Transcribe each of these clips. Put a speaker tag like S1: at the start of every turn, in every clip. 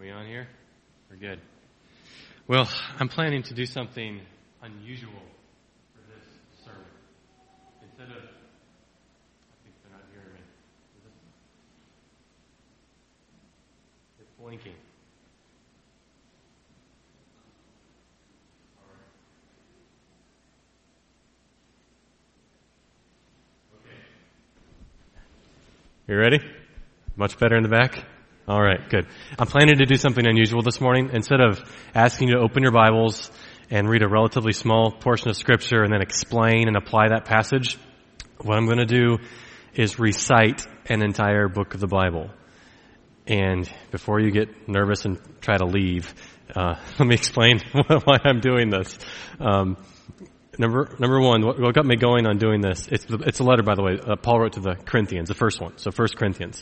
S1: we on here? We're good. Well, I'm planning to do something unusual for this sermon. Instead of, I think they're not hearing me. It's blinking. All right. Okay. You ready? Much better in the back? All right, good. I'm planning to do something unusual this morning. Instead of asking you to open your Bibles and read a relatively small portion of Scripture and then explain and apply that passage, what I'm going to do is recite an entire book of the Bible. And before you get nervous and try to leave, let me explain why I'm doing this. Number one, what got me going on doing this, it's a letter, by the way, Paul wrote to the Corinthians, the first one, so 1 Corinthians.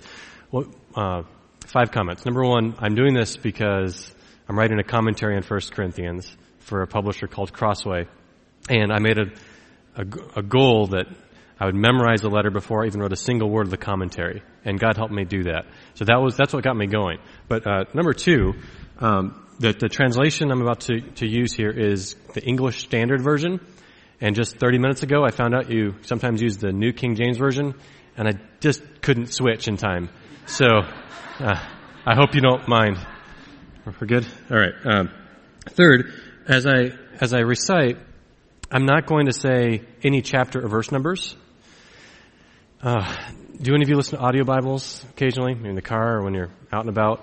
S1: 5 comments. Number one, I'm doing this because I'm writing a commentary on 1 Corinthians for a publisher called Crossway. And I made a goal that I would memorize the letter before I even wrote a single word of the commentary. And God helped me do that. So that's what got me going. But number two, the translation I'm about to use here is the English Standard Version. And just 30 minutes ago, I found out you sometimes use the New King James Version. And I just couldn't switch in time. So I hope you don't mind. We're good? All right. Third, as I recite, I'm not going to say any chapter or verse numbers. Do any of you listen to audio Bibles occasionally, in the car or when you're out and about?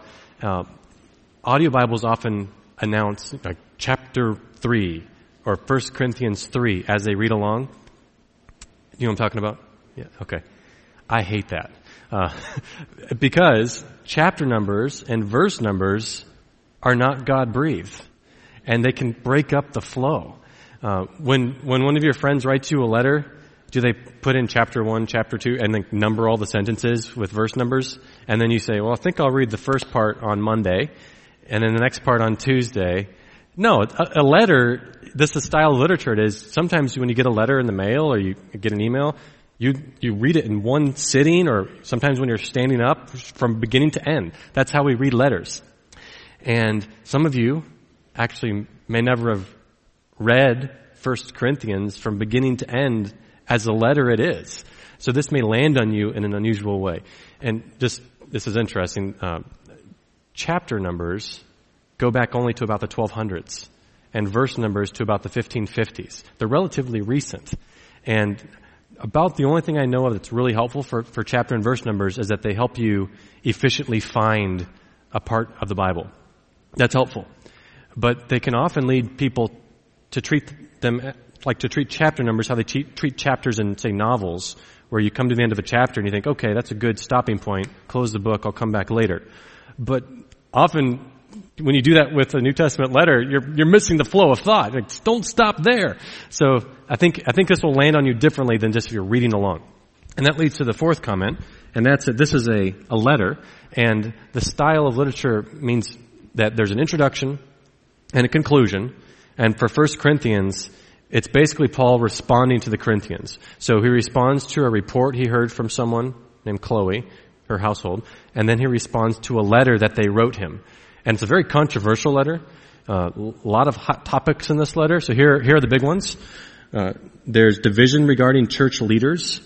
S1: Audio Bibles often announce like chapter 3 or 1 Corinthians 3 as they read along. You know what I'm talking about? Yeah, okay. I hate that. Because chapter numbers and verse numbers are not God-breathed. And they can break up the flow. When one of your friends writes you a letter, do they put in chapter 1, chapter 2, and then number all the sentences with verse numbers? And then you say, well, I think I'll read the first part on Monday, and then the next part on Tuesday. No, a letter, this is the style of literature it is. Sometimes when you get a letter in the mail or you get an email, you read it in one sitting, or sometimes when you're standing up from beginning to end. That's how we read letters. And some of you actually may never have read 1 Corinthians from beginning to end as a letter it is. So this may land on you in an unusual way. And this is interesting. Chapter numbers go back only to about the 1200s, and verse numbers to about the 1550s. They're relatively recent. And about the only thing I know of that's really helpful for chapter and verse numbers is that they help you efficiently find a part of the Bible. That's helpful. But they can often lead people to treat chapter numbers how they treat chapters in, say, novels, where you come to the end of a chapter and you think, okay, that's a good stopping point, close the book, I'll come back later. But often, when you do that with a New Testament letter, you're missing the flow of thought. Like, don't stop there. So I think this will land on you differently than just if you're reading along. And that leads to the fourth comment, and that's that this is a letter, and the style of literature means that there's an introduction and a conclusion. And for 1 Corinthians, it's basically Paul responding to the Corinthians. So he responds to a report he heard from someone named Chloe, her household, and then he responds to a letter that they wrote him. And it's a very controversial letter. A lot of hot topics in this letter. So here are the big ones. There's division regarding church leaders,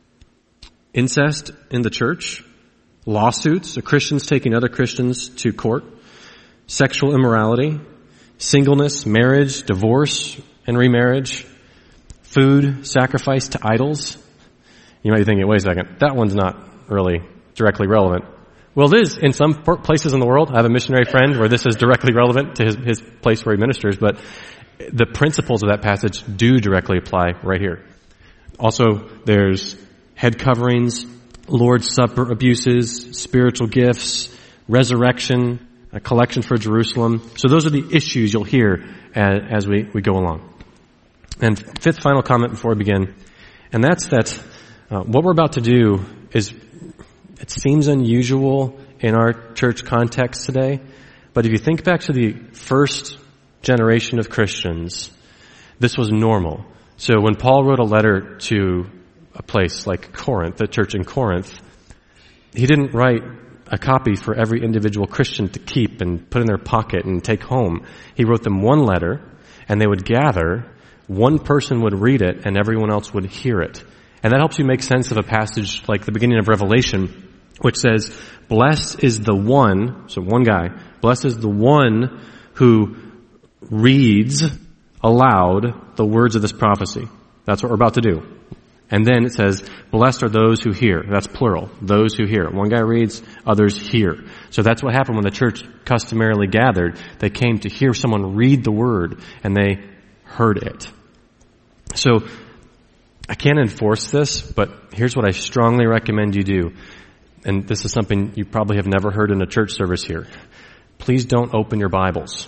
S1: incest in the church, lawsuits, so Christians taking other Christians to court, sexual immorality, singleness, marriage, divorce, and remarriage, food, sacrifice to idols. You might be thinking, wait a second, that one's not really directly relevant. Well, it is in some places in the world. I have a missionary friend where this is directly relevant to his place where he ministers, but the principles of that passage do directly apply right here. Also, there's head coverings, Lord's Supper abuses, spiritual gifts, resurrection, a collection for Jerusalem. So those are the issues you'll hear as we go along. And fifth final comment before we begin, and that's that what we're about to do is, it seems unusual in our church context today, but if you think back to the first generation of Christians, this was normal. So when Paul wrote a letter to a place like Corinth, the church in Corinth, he didn't write a copy for every individual Christian to keep and put in their pocket and take home. He wrote them one letter, and they would gather, one person would read it, and everyone else would hear it. And that helps you make sense of a passage like the beginning of Revelation, which says, blessed is the one, so one guy, blessed is the one who reads aloud the words of this prophecy. That's what we're about to do. And then it says, blessed are those who hear. That's plural. Those who hear. One guy reads, others hear. So that's what happened when the church customarily gathered. They came to hear someone read the word, and they heard it. So I can't enforce this, but here's what I strongly recommend you do. And this is something you probably have never heard in a church service here. Please don't open your Bibles.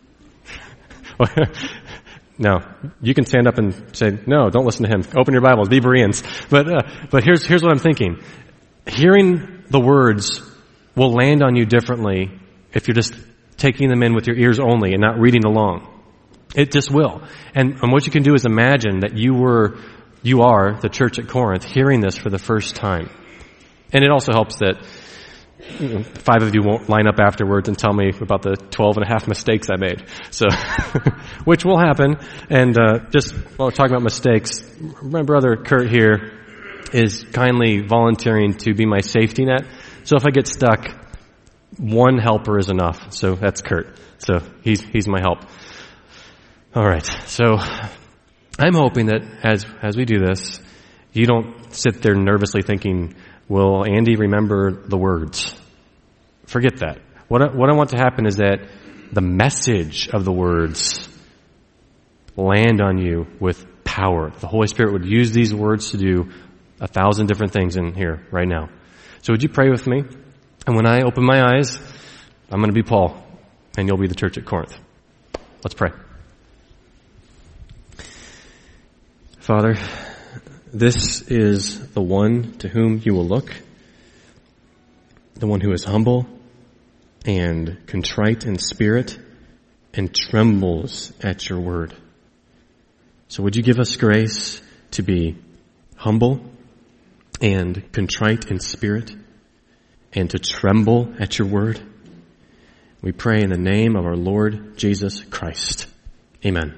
S1: No, you can stand up and say, no, don't listen to him. Open your Bibles, be Bereans. But here's what I'm thinking. Hearing the words will land on you differently if you're just taking them in with your ears only and not reading along. It just will. And what you can do is imagine that you are the church at Corinth hearing this for the first time. And it also helps that 5 of you won't line up afterwards and tell me about the 12 and a half mistakes I made. So, which will happen. And just while we're talking about mistakes, my brother Kurt here is kindly volunteering to be my safety net. So if I get stuck, one helper is enough. So that's Kurt. So he's my help. All right. So I'm hoping that as we do this, you don't sit there nervously thinking, will Andy remember the words? Forget that. What I want to happen is that the message of the words land on you with power. The Holy Spirit would use these words to do 1,000 different things in here right now. So would you pray with me? And when I open my eyes, I'm going to be Paul, and you'll be the church at Corinth. Let's pray. Father, this is the one to whom you will look, the one who is humble and contrite in spirit and trembles at your word. So would you give us grace to be humble and contrite in spirit and to tremble at your word? We pray in the name of our Lord Jesus Christ. Amen.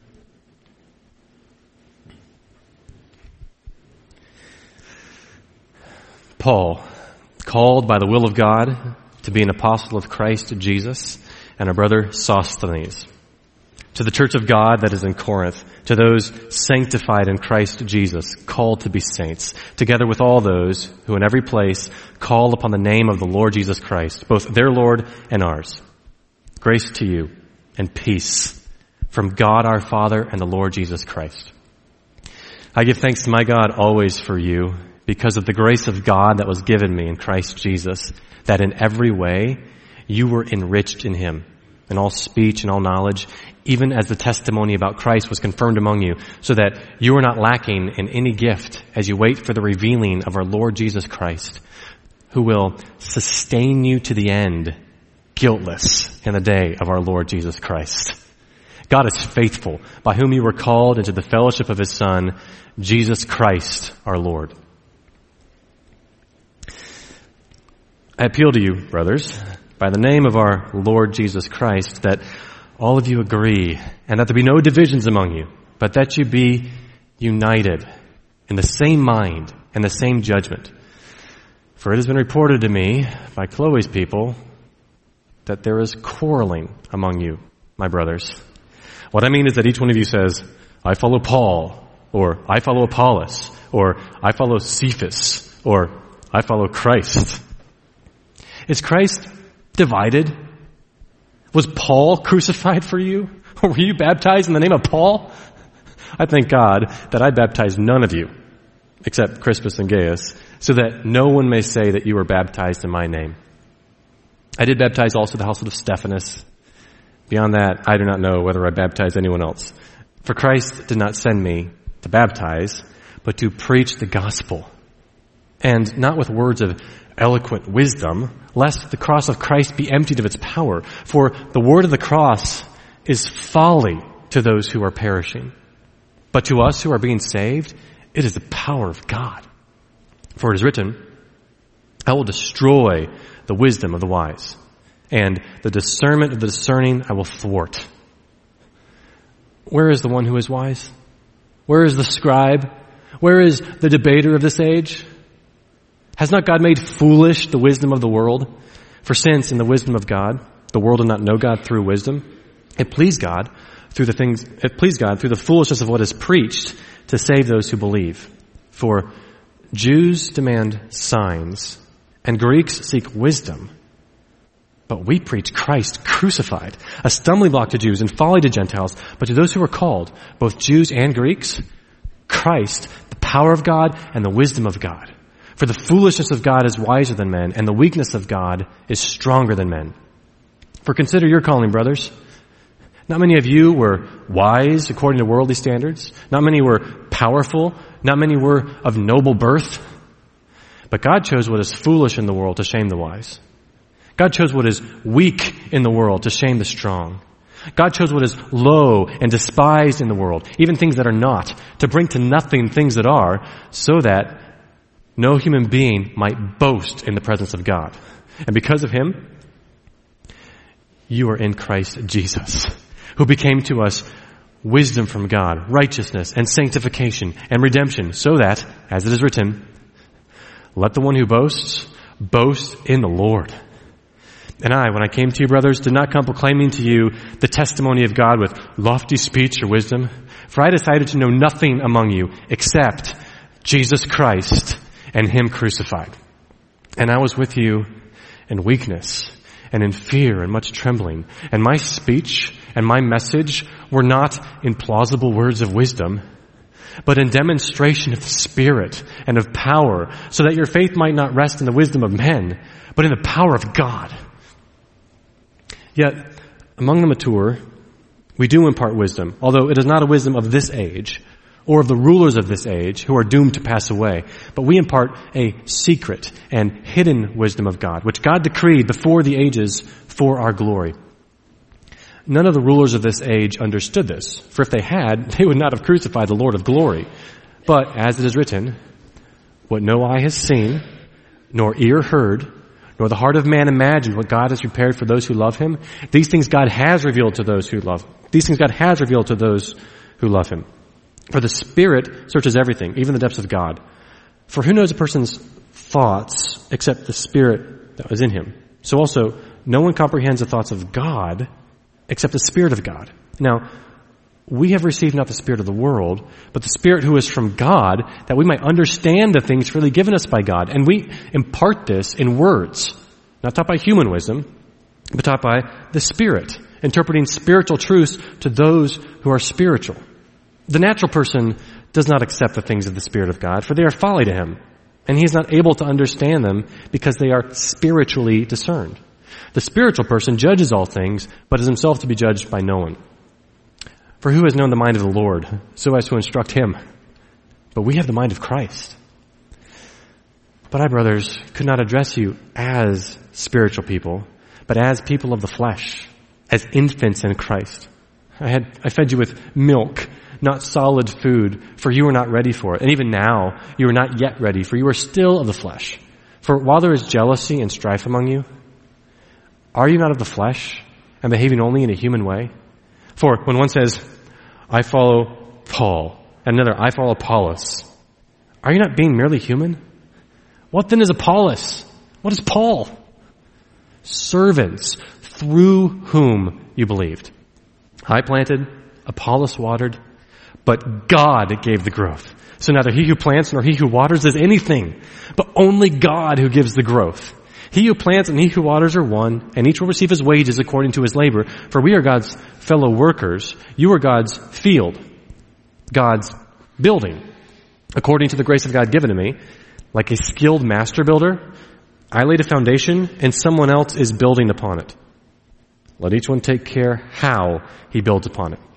S1: Paul, called by the will of God to be an apostle of Christ Jesus, and our brother Sosthenes. To the church of God that is in Corinth, to those sanctified in Christ Jesus, called to be saints, together with all those who in every place call upon the name of the Lord Jesus Christ, both their Lord and ours. Grace to you and peace from God our Father and the Lord Jesus Christ. I give thanks to my God always for you, because of the grace of God that was given me in Christ Jesus, that in every way you were enriched in him, in all speech and all knowledge, even as the testimony about Christ was confirmed among you, so that you are not lacking in any gift as you wait for the revealing of our Lord Jesus Christ, who will sustain you to the end, guiltless in the day of our Lord Jesus Christ. God is faithful, by whom you were called into the fellowship of his Son, Jesus Christ our Lord. I appeal to you, brothers, by the name of our Lord Jesus Christ, that all of you agree, and that there be no divisions among you, but that you be united in the same mind and the same judgment. For it has been reported to me by Chloe's people that there is quarreling among you, my brothers. What I mean is that each one of you says, I follow Paul, or I follow Apollos, or I follow Cephas, or I follow Christ. Is Christ divided? Was Paul crucified for you? Or were you baptized in the name of Paul? I thank God that I baptized none of you, except Crispus and Gaius, so that no one may say that you were baptized in my name. I did baptize also the household of Stephanas. Beyond that, I do not know whether I baptized anyone else. For Christ did not send me to baptize, but to preach the gospel. And not with words of eloquent wisdom, lest the cross of Christ be emptied of its power. For the word of the cross is folly to those who are perishing. But to us who are being saved, it is the power of God. For it is written, I will destroy the wisdom of the wise. And the discernment of the discerning I will thwart. Where is the one who is wise? Where is the scribe? Where is the debater of this age? Has not God made foolish the wisdom of the world? For since in the wisdom of God, the world did not know God through wisdom, it pleased God through the foolishness of what is preached to save those who believe. For Jews demand signs, and Greeks seek wisdom. But we preach Christ crucified, a stumbling block to Jews and folly to Gentiles, but to those who are called, both Jews and Greeks, Christ, the power of God and the wisdom of God. For the foolishness of God is wiser than men, and the weakness of God is stronger than men. For consider your calling, brothers. Not many of you were wise according to worldly standards. Not many were powerful. Not many were of noble birth. But God chose what is foolish in the world to shame the wise. God chose what is weak in the world to shame the strong. God chose what is low and despised in the world, even things that are not, to bring to nothing things that are, so that no human being might boast in the presence of God. And because of him, you are in Christ Jesus, who became to us wisdom from God, righteousness and sanctification and redemption, so that, as it is written, let the one who boasts, boast in the Lord. And I, when I came to you, brothers, did not come proclaiming to you the testimony of God with lofty speech or wisdom, for I decided to know nothing among you except Jesus Christ and him crucified. And I was with you in weakness and in fear and much trembling. And my speech and my message were not in plausible words of wisdom, but in demonstration of the Spirit and of power, so that your faith might not rest in the wisdom of men, but in the power of God. Yet, among the mature, we do impart wisdom, although it is not a wisdom of this age, or of the rulers of this age who are doomed to pass away. But we impart a secret and hidden wisdom of God, which God decreed before the ages for our glory. None of the rulers of this age understood this, for if they had, they would not have crucified the Lord of glory. But, as it is written, what no eye has seen, nor ear heard, nor the heart of man imagined what God has prepared for those who love him, these things God has revealed to those who love. These things God has revealed to those who love him. For the Spirit searches everything, even the depths of God. For who knows a person's thoughts except the Spirit that was in him? So also, no one comprehends the thoughts of God except the Spirit of God. Now, we have received not the spirit of the world, but the Spirit who is from God, that we might understand the things freely given us by God. And we impart this in words, not taught by human wisdom, but taught by the Spirit, interpreting spiritual truths to those who are spiritual. The natural person does not accept the things of the Spirit of God, for they are folly to him, and he is not able to understand them because they are spiritually discerned. The spiritual person judges all things, but is himself to be judged by no one. For who has known the mind of the Lord, so as to instruct him? But we have the mind of Christ. But I, brothers, could not address you as spiritual people, but as people of the flesh, as infants in Christ. I fed you with milk, not solid food, for you were not ready for it. And even now, you are not yet ready, for you are still of the flesh. For while there is jealousy and strife among you, are you not of the flesh and behaving only in a human way? For when one says, I follow Paul, and another, I follow Apollos, are you not being merely human? What then is Apollos? What is Paul? Servants through whom you believed. I planted, Apollos watered, but God gave the growth. So neither he who plants nor he who waters does anything, but only God who gives the growth. He who plants and he who waters are one, and each will receive his wages according to his labor. For we are God's fellow workers. You are God's field, God's building. According to the grace of God given to me, like a skilled master builder, I laid a foundation and someone else is building upon it. Let each one take care how he builds upon it.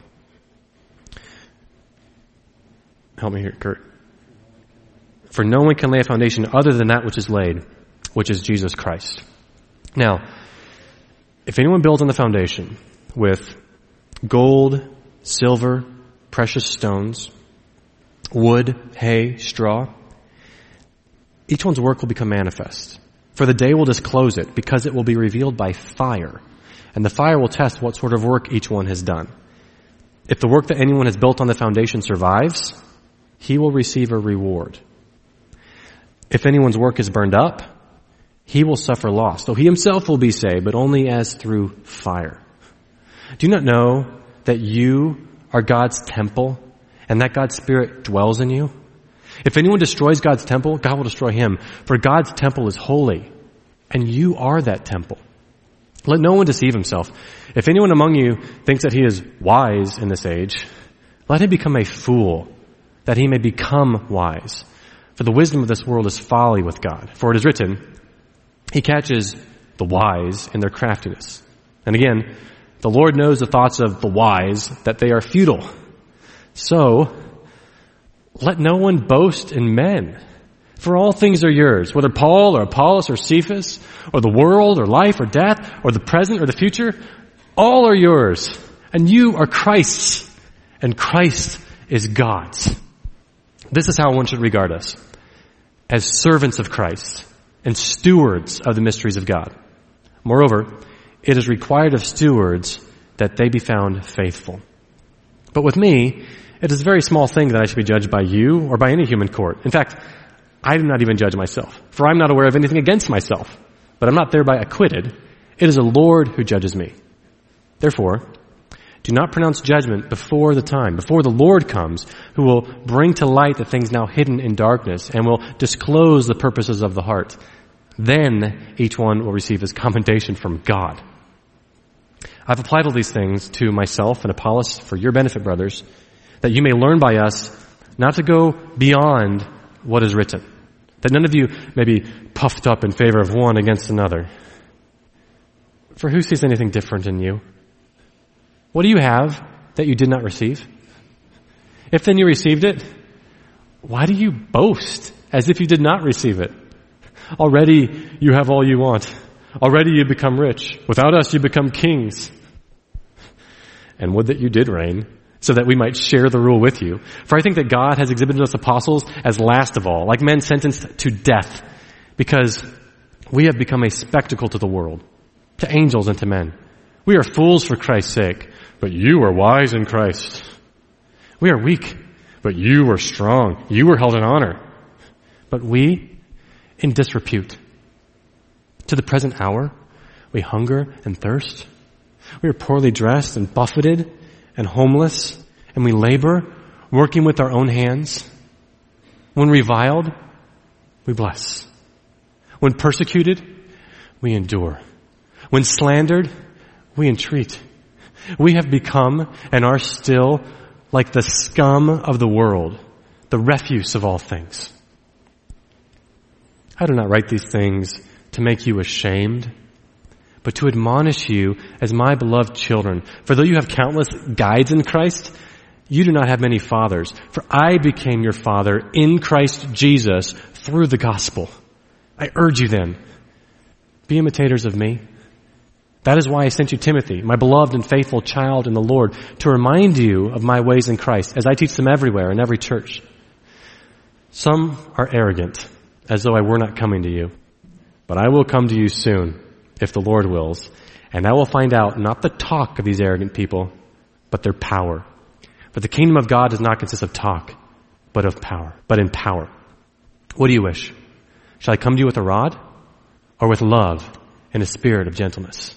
S1: Help me here, Kurt. For no one can lay a foundation other than that which is laid, which is Jesus Christ. Now, if anyone builds on the foundation with gold, silver, precious stones, wood, hay, straw, each one's work will become manifest, For the day will disclose it, because it will be revealed by fire. And the fire will test what sort of work each one has done. If the work that anyone has built on the foundation survives, he will receive a reward. If anyone's work is burned up, he will suffer loss, though he himself will be saved, but only as through fire. Do you not know that you are God's temple and that God's Spirit dwells in you? If anyone destroys God's temple, God will destroy him, for God's temple is holy, and you are that temple. Let no one deceive himself. If anyone among you thinks that he is wise in this age, let him become a fool, that he may become wise. For the wisdom of this world is folly with God. For it is written, he catches the wise in their craftiness. And again, the Lord knows the thoughts of the wise, that they are futile. So, let no one boast in men. For all things are yours, whether Paul or Apollos or Cephas, or the world or life or death, or the present or the future, all are yours. And you are Christ's, and Christ is God's. This is how one should regard us, as servants of Christ and stewards of the mysteries of God. Moreover, it is required of stewards that they be found faithful. But with me, it is a very small thing that I should be judged by you or by any human court. In fact, I do not even judge myself, for I'm not aware of anything against myself, but I'm not thereby acquitted. It is the Lord who judges me. Therefore, do not pronounce judgment before the time, before the Lord comes, who will bring to light the things now hidden in darkness and will disclose the purposes of the heart. Then each one will receive his commendation from God. I've applied all these things to myself and Apollos for your benefit, brothers, that you may learn by us not to go beyond what is written, that none of you may be puffed up in favor of one against another. For who sees anything different in you? What do you have that you did not receive? If then you received it, why do you boast as if you did not receive it? Already you have all you want. Already you become rich. Without us you become kings. And would that you did reign, so that we might share the rule with you. For I think that God has exhibited us apostles as last of all, like men sentenced to death, because we have become a spectacle to the world, to angels and to men. We are fools for Christ's sake, but you are wise in Christ. We are weak, but you are strong. You are held in honor, but we in disrepute. To the present hour, we hunger and thirst. We are poorly dressed and buffeted and homeless, and we labor, working with our own hands. When reviled, we bless. When persecuted, we endure. When slandered, we entreat. We have become and are still like the scum of the world, the refuse of all things. I do not write these things to make you ashamed, but to admonish you as my beloved children. For though you have countless guides in Christ, you do not have many fathers. For I became your father in Christ Jesus through the gospel. I urge you then, be imitators of me. That is why I sent you Timothy, my beloved and faithful child in the Lord, to remind you of my ways in Christ, as I teach them everywhere in every church. Some are arrogant, as though I were not coming to you. But I will come to you soon, if the Lord wills, and I will find out not the talk of these arrogant people, but their power. For the kingdom of God does not consist of talk, but in power. What do you wish? Shall I come to you with a rod, or with love and a spirit of gentleness?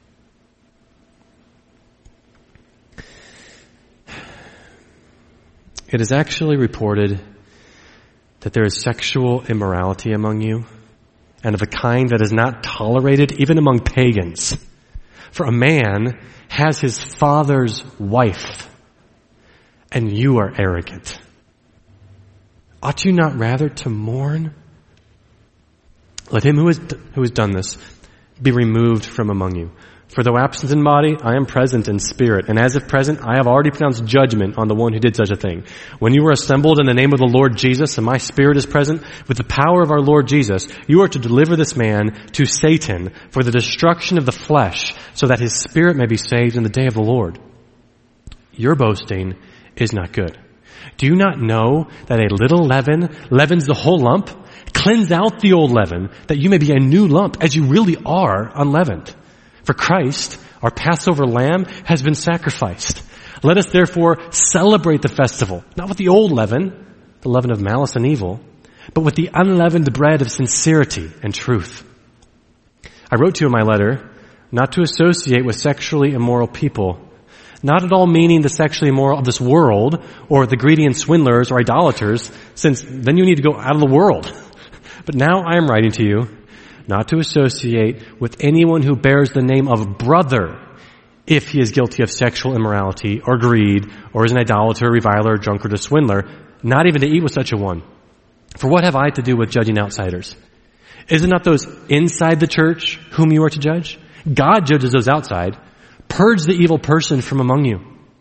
S1: It is actually reported that there is sexual immorality among you, and of a kind that is not tolerated even among pagans. For a man has his father's wife, and you are arrogant. Ought you not rather to mourn? Let him who has done this be removed from among you. For though absent in body, I am present in spirit. And as if present, I have already pronounced judgment on the one who did such a thing. When you were assembled in the name of the Lord Jesus, and my spirit is present, with the power of our Lord Jesus, you are to deliver this man to Satan for the destruction of the flesh, so that his spirit may be saved in the day of the Lord. Your boasting is not good. Do you not know that a little leaven leavens the whole lump? Cleanse out the old leaven, that you may be a new lump, as you really are unleavened. For Christ, our Passover lamb, has been sacrificed. Let us therefore celebrate the festival, not with the old leaven, the leaven of malice and evil, but with the unleavened bread of sincerity and truth. I wrote to you in my letter not to associate with sexually immoral people, not at all meaning the sexually immoral of this world or the greedy and swindlers or idolaters, since then you need to go out of the world. But now I am writing to you not to associate with anyone who bears the name of brother if he is guilty of sexual immorality or greed or is an idolater, reviler, drunkard, or swindler, not even to eat with such a one. For what have I to do with judging outsiders? Is it not those inside the church whom you are to judge? God judges those outside. Purge the evil person from among you.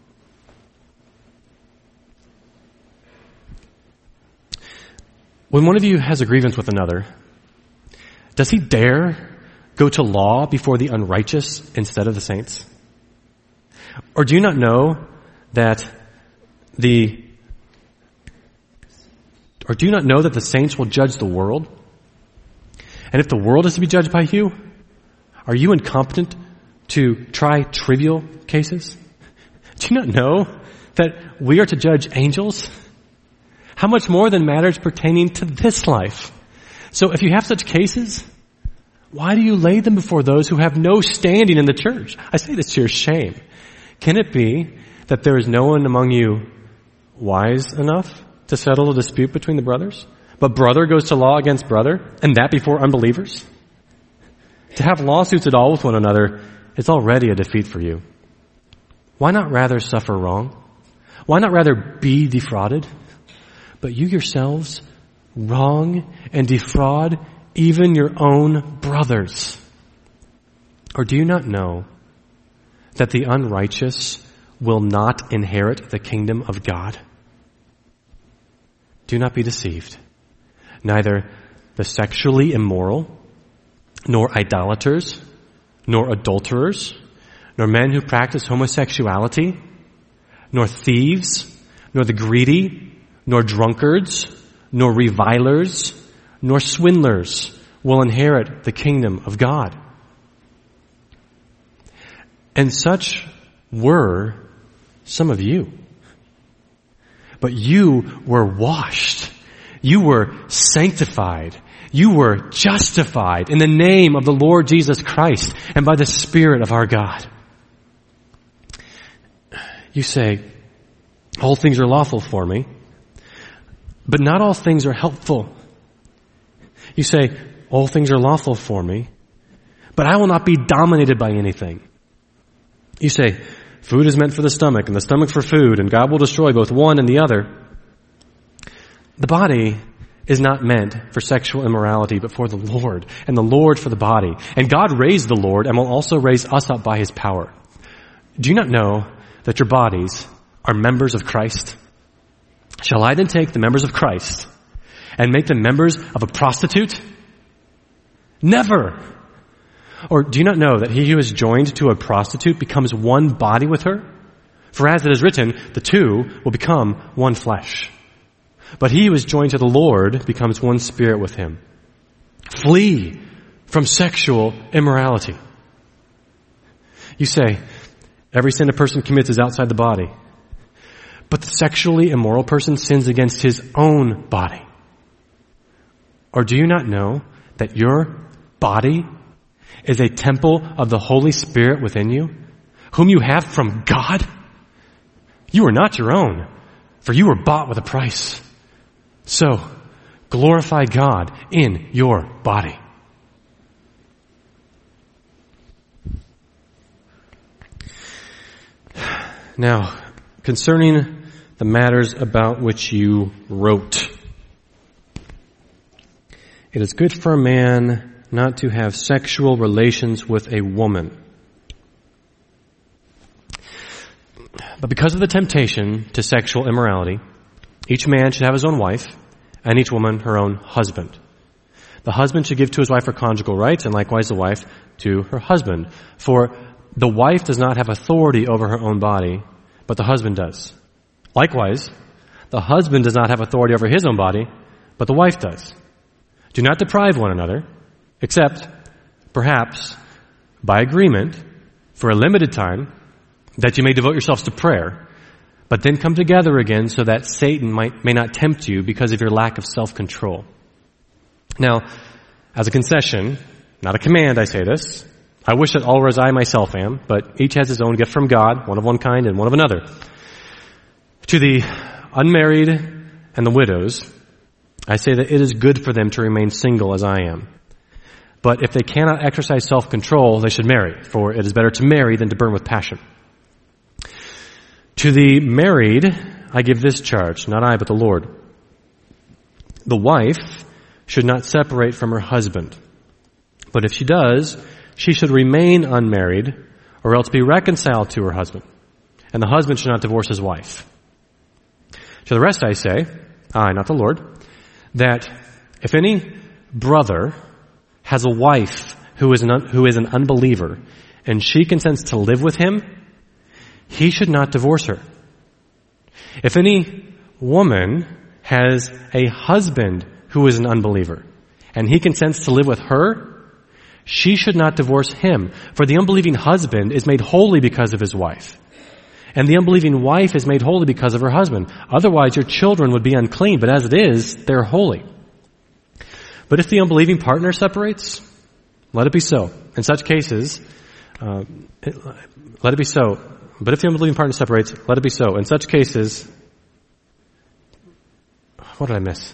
S1: When one of you has a grievance with another, does he dare go to law before the unrighteous instead of the saints? Or do you not know that the saints will judge the world? And if the world is to be judged by you, are you incompetent to try trivial cases? Do you not know that we are to judge angels? How much more than matters pertaining to this life? So if you have such cases, why do you lay them before those who have no standing in the church? I say this to your shame. Can it be that there is no one among you wise enough to settle a dispute between the brothers? But brother goes to law against brother, and that before unbelievers? To have lawsuits at all with one another is already a defeat for you. Why not rather suffer wrong? Why not rather be defrauded? But you yourselves wrong and defraud even your own brothers. Or do you not know that the unrighteous will not inherit the kingdom of God? Do not be deceived. Neither the sexually immoral, nor idolaters, nor adulterers, nor men who practice homosexuality, nor thieves, nor the greedy, nor drunkards, nor revilers, nor swindlers will inherit the kingdom of God. And such were some of you. But you were washed. You were sanctified. You were justified in the name of the Lord Jesus Christ and by the Spirit of our God. You say, all things are lawful for me, but not all things are helpful. You say, all things are lawful for me, but I will not be dominated by anything. You say, food is meant for the stomach and the stomach for food, and God will destroy both one and the other. The body is not meant for sexual immorality, but for the Lord, and the Lord for the body. And God raised the Lord and will also raise us up by His power. Do you not know that your bodies are members of Christ? Shall I then take the members of Christ and make them members of a prostitute? Never! Or do you not know that he who is joined to a prostitute becomes one body with her? For as it is written, the two will become one flesh. But he who is joined to the Lord becomes one spirit with him. Flee from sexual immorality. You say, every sin a person commits is outside the body. But the sexually immoral person sins against his own body. Or do you not know that your body is a temple of the Holy Spirit within you, whom you have from God? You are not your own, for you were bought with a price. So, glorify God in your body. Now, concerning the matters about which you wrote, it is good for a man not to have sexual relations with a woman. But because of the temptation to sexual immorality, each man should have his own wife, and each woman her own husband. The husband should give to his wife her conjugal rights, and likewise the wife to her husband. For the wife does not have authority over her own body, but the husband does. Likewise, the husband does not have authority over his own body, but the wife does. Do not deprive one another, except perhaps by agreement for a limited time, that you may devote yourselves to prayer, but then come together again so that Satan may not tempt you because of your lack of self-control. Now, as a concession, not a command, I say this. I wish that all were as I myself am, but each has his own gift from God, one of one kind and one of another. To the unmarried and the widows, I say that it is good for them to remain single as I am. But if they cannot exercise self-control, they should marry, for it is better to marry than to burn with passion. To the married, I give this charge, not I, but the Lord. The wife should not separate from her husband. But if she does, she should remain unmarried, or else be reconciled to her husband. And the husband should not divorce his wife. To the rest I say, I, not the Lord, that if any brother has a wife who is an unbeliever, and she consents to live with him, he should not divorce her. If any woman has a husband who is an unbeliever, and he consents to live with her, she should not divorce him. For the unbelieving husband is made holy because of his wife, and the unbelieving wife is made holy because of her husband. Otherwise your children would be unclean, but as it is, they're holy. But if the unbelieving partner separates, let it be so. In such cases, let it be so. But if the unbelieving partner separates, let it be so. In such cases, what did I miss?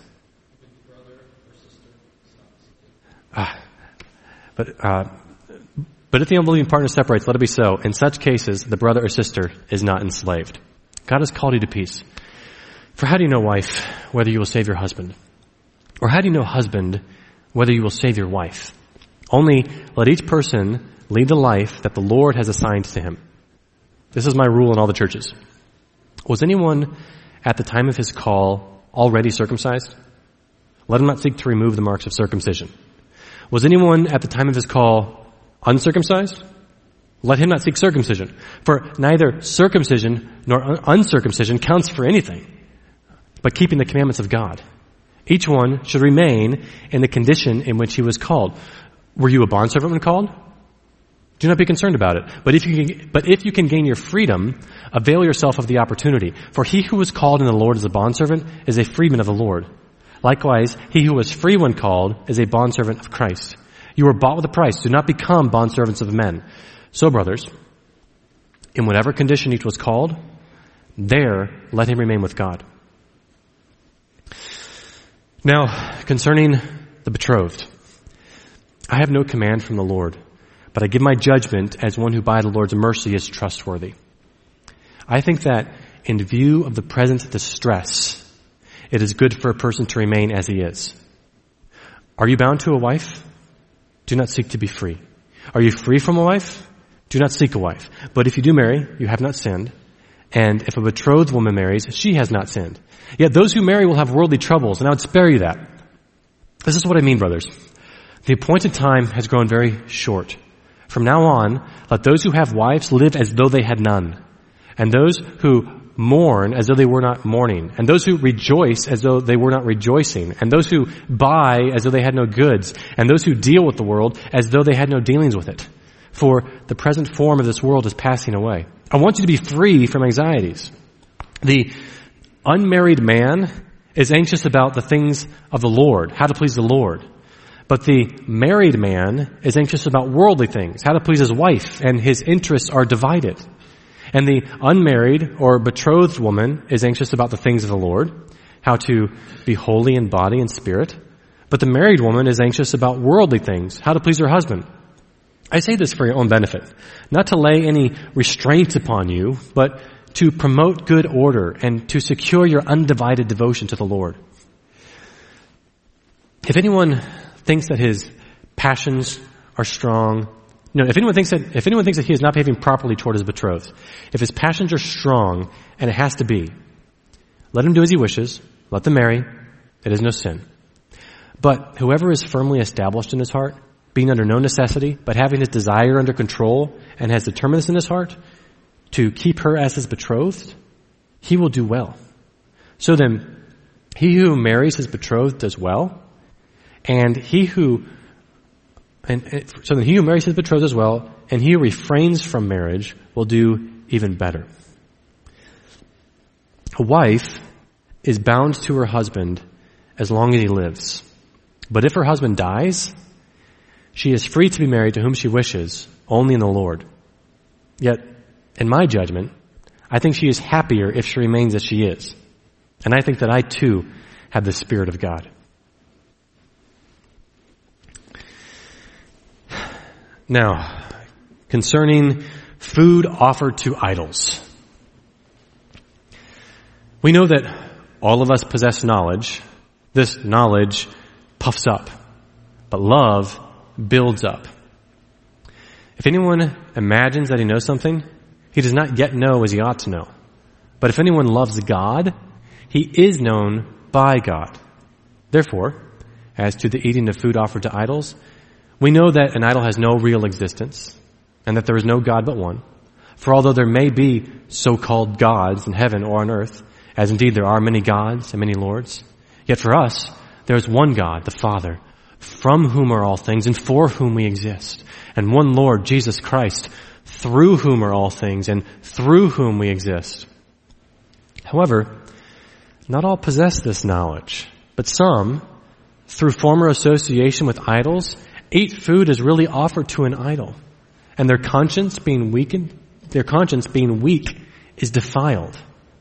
S1: But if the unbelieving partner separates, let it be so. In such cases, the brother or sister is not enslaved. God has called you to peace. For how do you know, wife, whether you will save your husband? Or how do you know, husband, whether you will save your wife? Only let each person lead the life that the Lord has assigned to him. This is my rule in all the churches. Was anyone at the time of his call already circumcised? Let him not seek to remove the marks of circumcision. Was anyone at the time of his call uncircumcised? Let him not seek circumcision. For neither circumcision nor uncircumcision counts for anything, but keeping the commandments of God. Each one should remain in the condition in which he was called. Were you a bondservant when called? Do not be concerned about it. But if you can gain your freedom, avail yourself of the opportunity. For he who was called in the Lord as a bondservant is a freedman of the Lord. Likewise, he who was free when called is a bondservant of Christ. You were bought with a price. Do not become bondservants of men. So, brothers, in whatever condition each was called, there let him remain with God. Now, concerning the betrothed, I have no command from the Lord, but I give my judgment as one who by the Lord's mercy is trustworthy. I think that in view of the present distress, it is good for a person to remain as he is. Are you bound to a wife? Do not seek to be free. Are you free from a wife? Do not seek a wife. But if you do marry, you have not sinned. And if a betrothed woman marries, she has not sinned. Yet those who marry will have worldly troubles, and I would spare you that. This is what I mean, brothers. The appointed time has grown very short. From now on, let those who have wives live as though they had none, and those who mourn as though they were not mourning, and those who rejoice as though they were not rejoicing, and those who buy as though they had no goods, and those who deal with the world as though they had no dealings with it. For the present form of this world is passing away. I want you to be free from anxieties. The unmarried man is anxious about the things of the Lord, how to please the Lord. But the married man is anxious about worldly things, how to please his wife, and his interests are divided. And the unmarried or betrothed woman is anxious about the things of the Lord, how to be holy in body and spirit. But the married woman is anxious about worldly things, how to please her husband. I say this for your own benefit, not to lay any restraints upon you, but to promote good order and to secure your undivided devotion to the Lord. If anyone thinks that his passions are strong, if anyone thinks that he is not behaving properly toward his betrothed, if his passions are strong, and it has to be, let him do as he wishes, let them marry, it is no sin. But whoever is firmly established in his heart, being under no necessity, but having his desire under control, and has determined this in his heart, to keep her as his betrothed, he will do well. So then, he who marries his betrothed does well. And so then he who marries his betrothed as well, and he who refrains from marriage will do even better. A wife is bound to her husband as long as he lives. But if her husband dies, she is free to be married to whom she wishes, only in the Lord. Yet, in my judgment, I think she is happier if she remains as she is. And I think that I too have the Spirit of God. Now, concerning food offered to idols. We know that all of us possess knowledge. This knowledge puffs up, but love builds up. If anyone imagines that he knows something, he does not yet know as he ought to know. But if anyone loves God, he is known by God. Therefore, as to the eating of food offered to idols, we know that an idol has no real existence, and that there is no God but one. For although there may be so-called gods in heaven or on earth, as indeed there are many gods and many lords, yet for us there is one God, the Father, from whom are all things and for whom we exist, and one Lord, Jesus Christ, through whom are all things and through whom we exist. However, not all possess this knowledge, but some, through former association with idols, ate food as really offered to an idol, and their conscience being weak is defiled.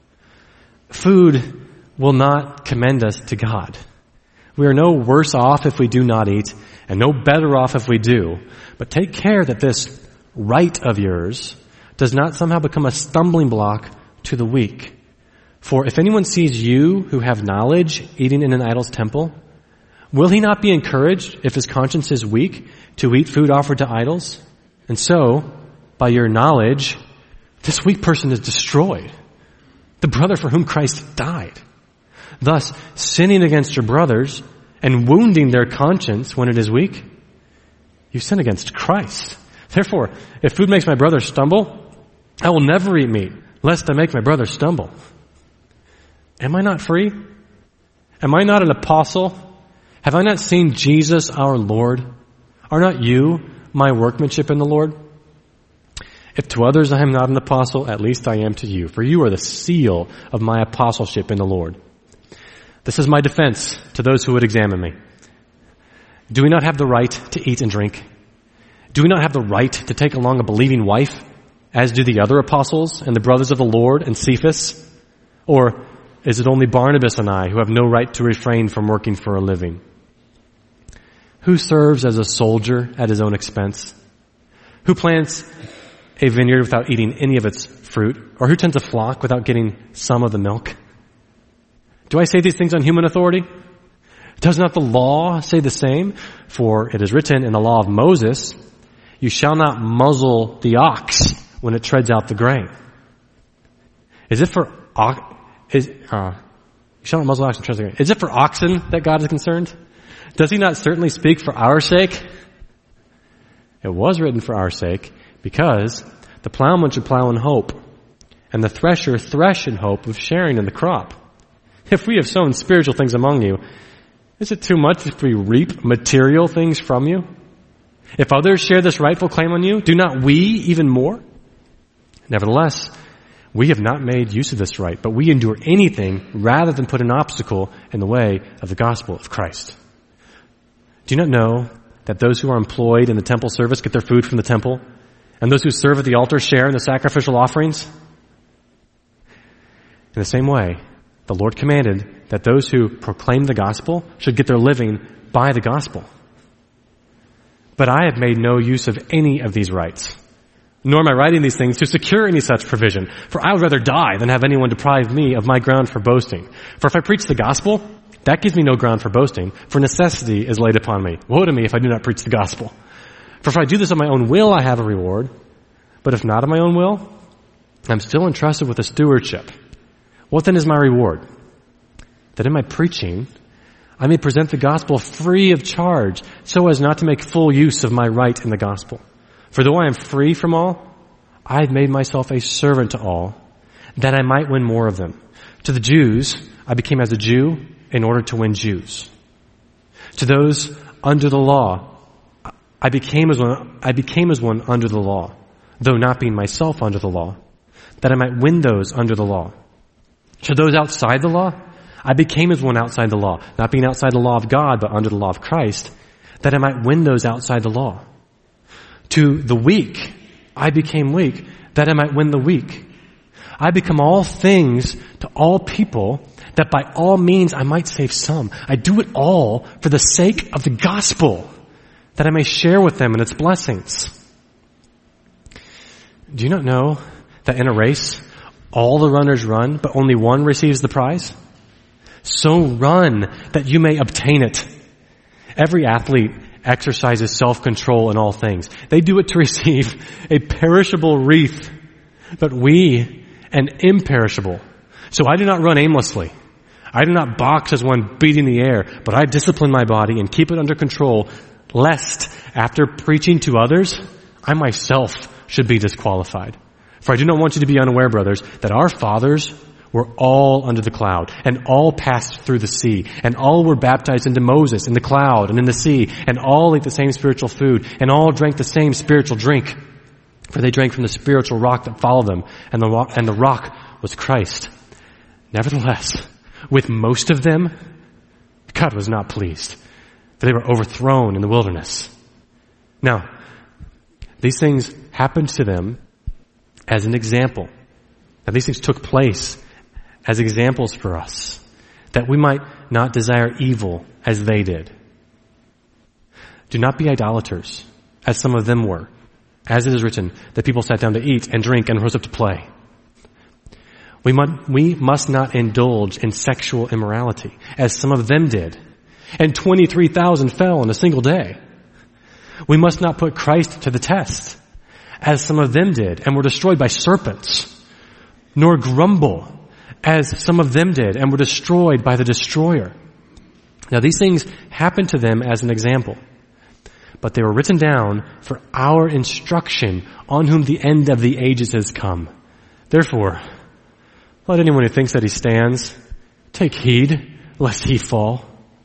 S1: Food will not commend us to God. We are no worse off if we do not eat, and no better off if we do. But take care that this right of yours does not somehow become a stumbling block to the weak. For if anyone sees you who have knowledge eating in an idol's temple, will he not be encouraged, if his conscience is weak, to eat food offered to idols? And so, by your knowledge, this weak person is destroyed, the brother for whom Christ died. Thus, sinning against your brothers and wounding their conscience when it is weak, you sin against Christ. Therefore, if food makes my brother stumble, I will never eat meat, lest I make my brother stumble. Am I not free? Am I not an apostle? Have I not seen Jesus our Lord? Are not you my workmanship in the Lord? If to others I am not an apostle, at least I am to you, for you are the seal of my apostleship in the Lord. This is my defense to those who would examine me. Do we not have the right to eat and drink? Do we not have the right to take along a believing wife, as do the other apostles and the brothers of the Lord and Cephas? Or is it only Barnabas and I who have no right to refrain from working for a living? Who serves as a soldier at his own expense? Who plants a vineyard without eating any of its fruit? Or who tends a flock without getting some of the milk? Do I say these things on human authority? Does not the law say the same? For it is written in the law of Moses, you shall not muzzle the ox when it treads out the grain. Is it for oxen that God is concerned? Does he not certainly speak for our sake? It was written for our sake, because the plowman should plow in hope, and the thresher thresh in hope of sharing in the crop. If we have sown spiritual things among you, is it too much if we reap material things from you? If others share this rightful claim on you, do not we even more? Nevertheless, we have not made use of this right, but we endure anything rather than put an obstacle in the way of the gospel of Christ. Do you not know that those who are employed in the temple service get their food from the temple, and those who serve at the altar share in the sacrificial offerings? In the same way, the Lord commanded that those who proclaim the gospel should get their living by the gospel. But I have made no use of any of these rights, nor am I writing these things to secure any such provision, for I would rather die than have anyone deprive me of my ground for boasting. For if I preach the gospel, that gives me no ground for boasting, for necessity is laid upon me. Woe to me if I do not preach the gospel. For if I do this of my own will, I have a reward. But if not of my own will, I'm still entrusted with a stewardship. What then is my reward? That in my preaching, I may present the gospel free of charge, so as not to make full use of my right in the gospel. For though I am free from all, I have made myself a servant to all, that I might win more of them. To the Jews, I became as a Jew in order to win Jews. To those under the law, I became as one under the law, though not being myself under the law, that I might win those under the law. To those outside the law, I became as one outside the law, not being outside the law of God, but under the law of Christ, that I might win those outside the law. To the weak, I became weak, that I might win the weak. I become all things to all people, that by all means I might save some. I do it all for the sake of the gospel, that I may share with them in its blessings. Do you not know that in a race, all the runners run, but only one receives the prize? So run that you may obtain it. Every athlete exercises self-control in all things. They do it to receive a perishable wreath, but we an imperishable. So I do not run aimlessly. I do not box as one beating the air, but I discipline my body and keep it under control, lest after preaching to others, I myself should be disqualified. For I do not want you to be unaware, brothers, that our fathers were all under the cloud, and all passed through the sea, and all were baptized into Moses in the cloud and in the sea, and all ate the same spiritual food, and all drank the same spiritual drink. For they drank from the spiritual rock that followed them, and the rock was Christ. Nevertheless, with most of them, God was not pleased, for they were overthrown in the wilderness. Now, these things happened to them as an example. Now, these things took place as examples for us, that we might not desire evil as they did. Do not be idolaters, as some of them were. As it is written, that people sat down to eat and drink and rose up to play. We must not indulge in sexual immorality, as some of them did, and 23,000 fell in a single day. We must not put Christ to the test, as some of them did, and were destroyed by serpents, nor grumble, as some of them did, and were destroyed by the destroyer. Now these things happened to them as an example, but they were written down for our instruction, on whom the end of the ages has come. Therefore, let anyone who thinks that he stands take heed lest he fall.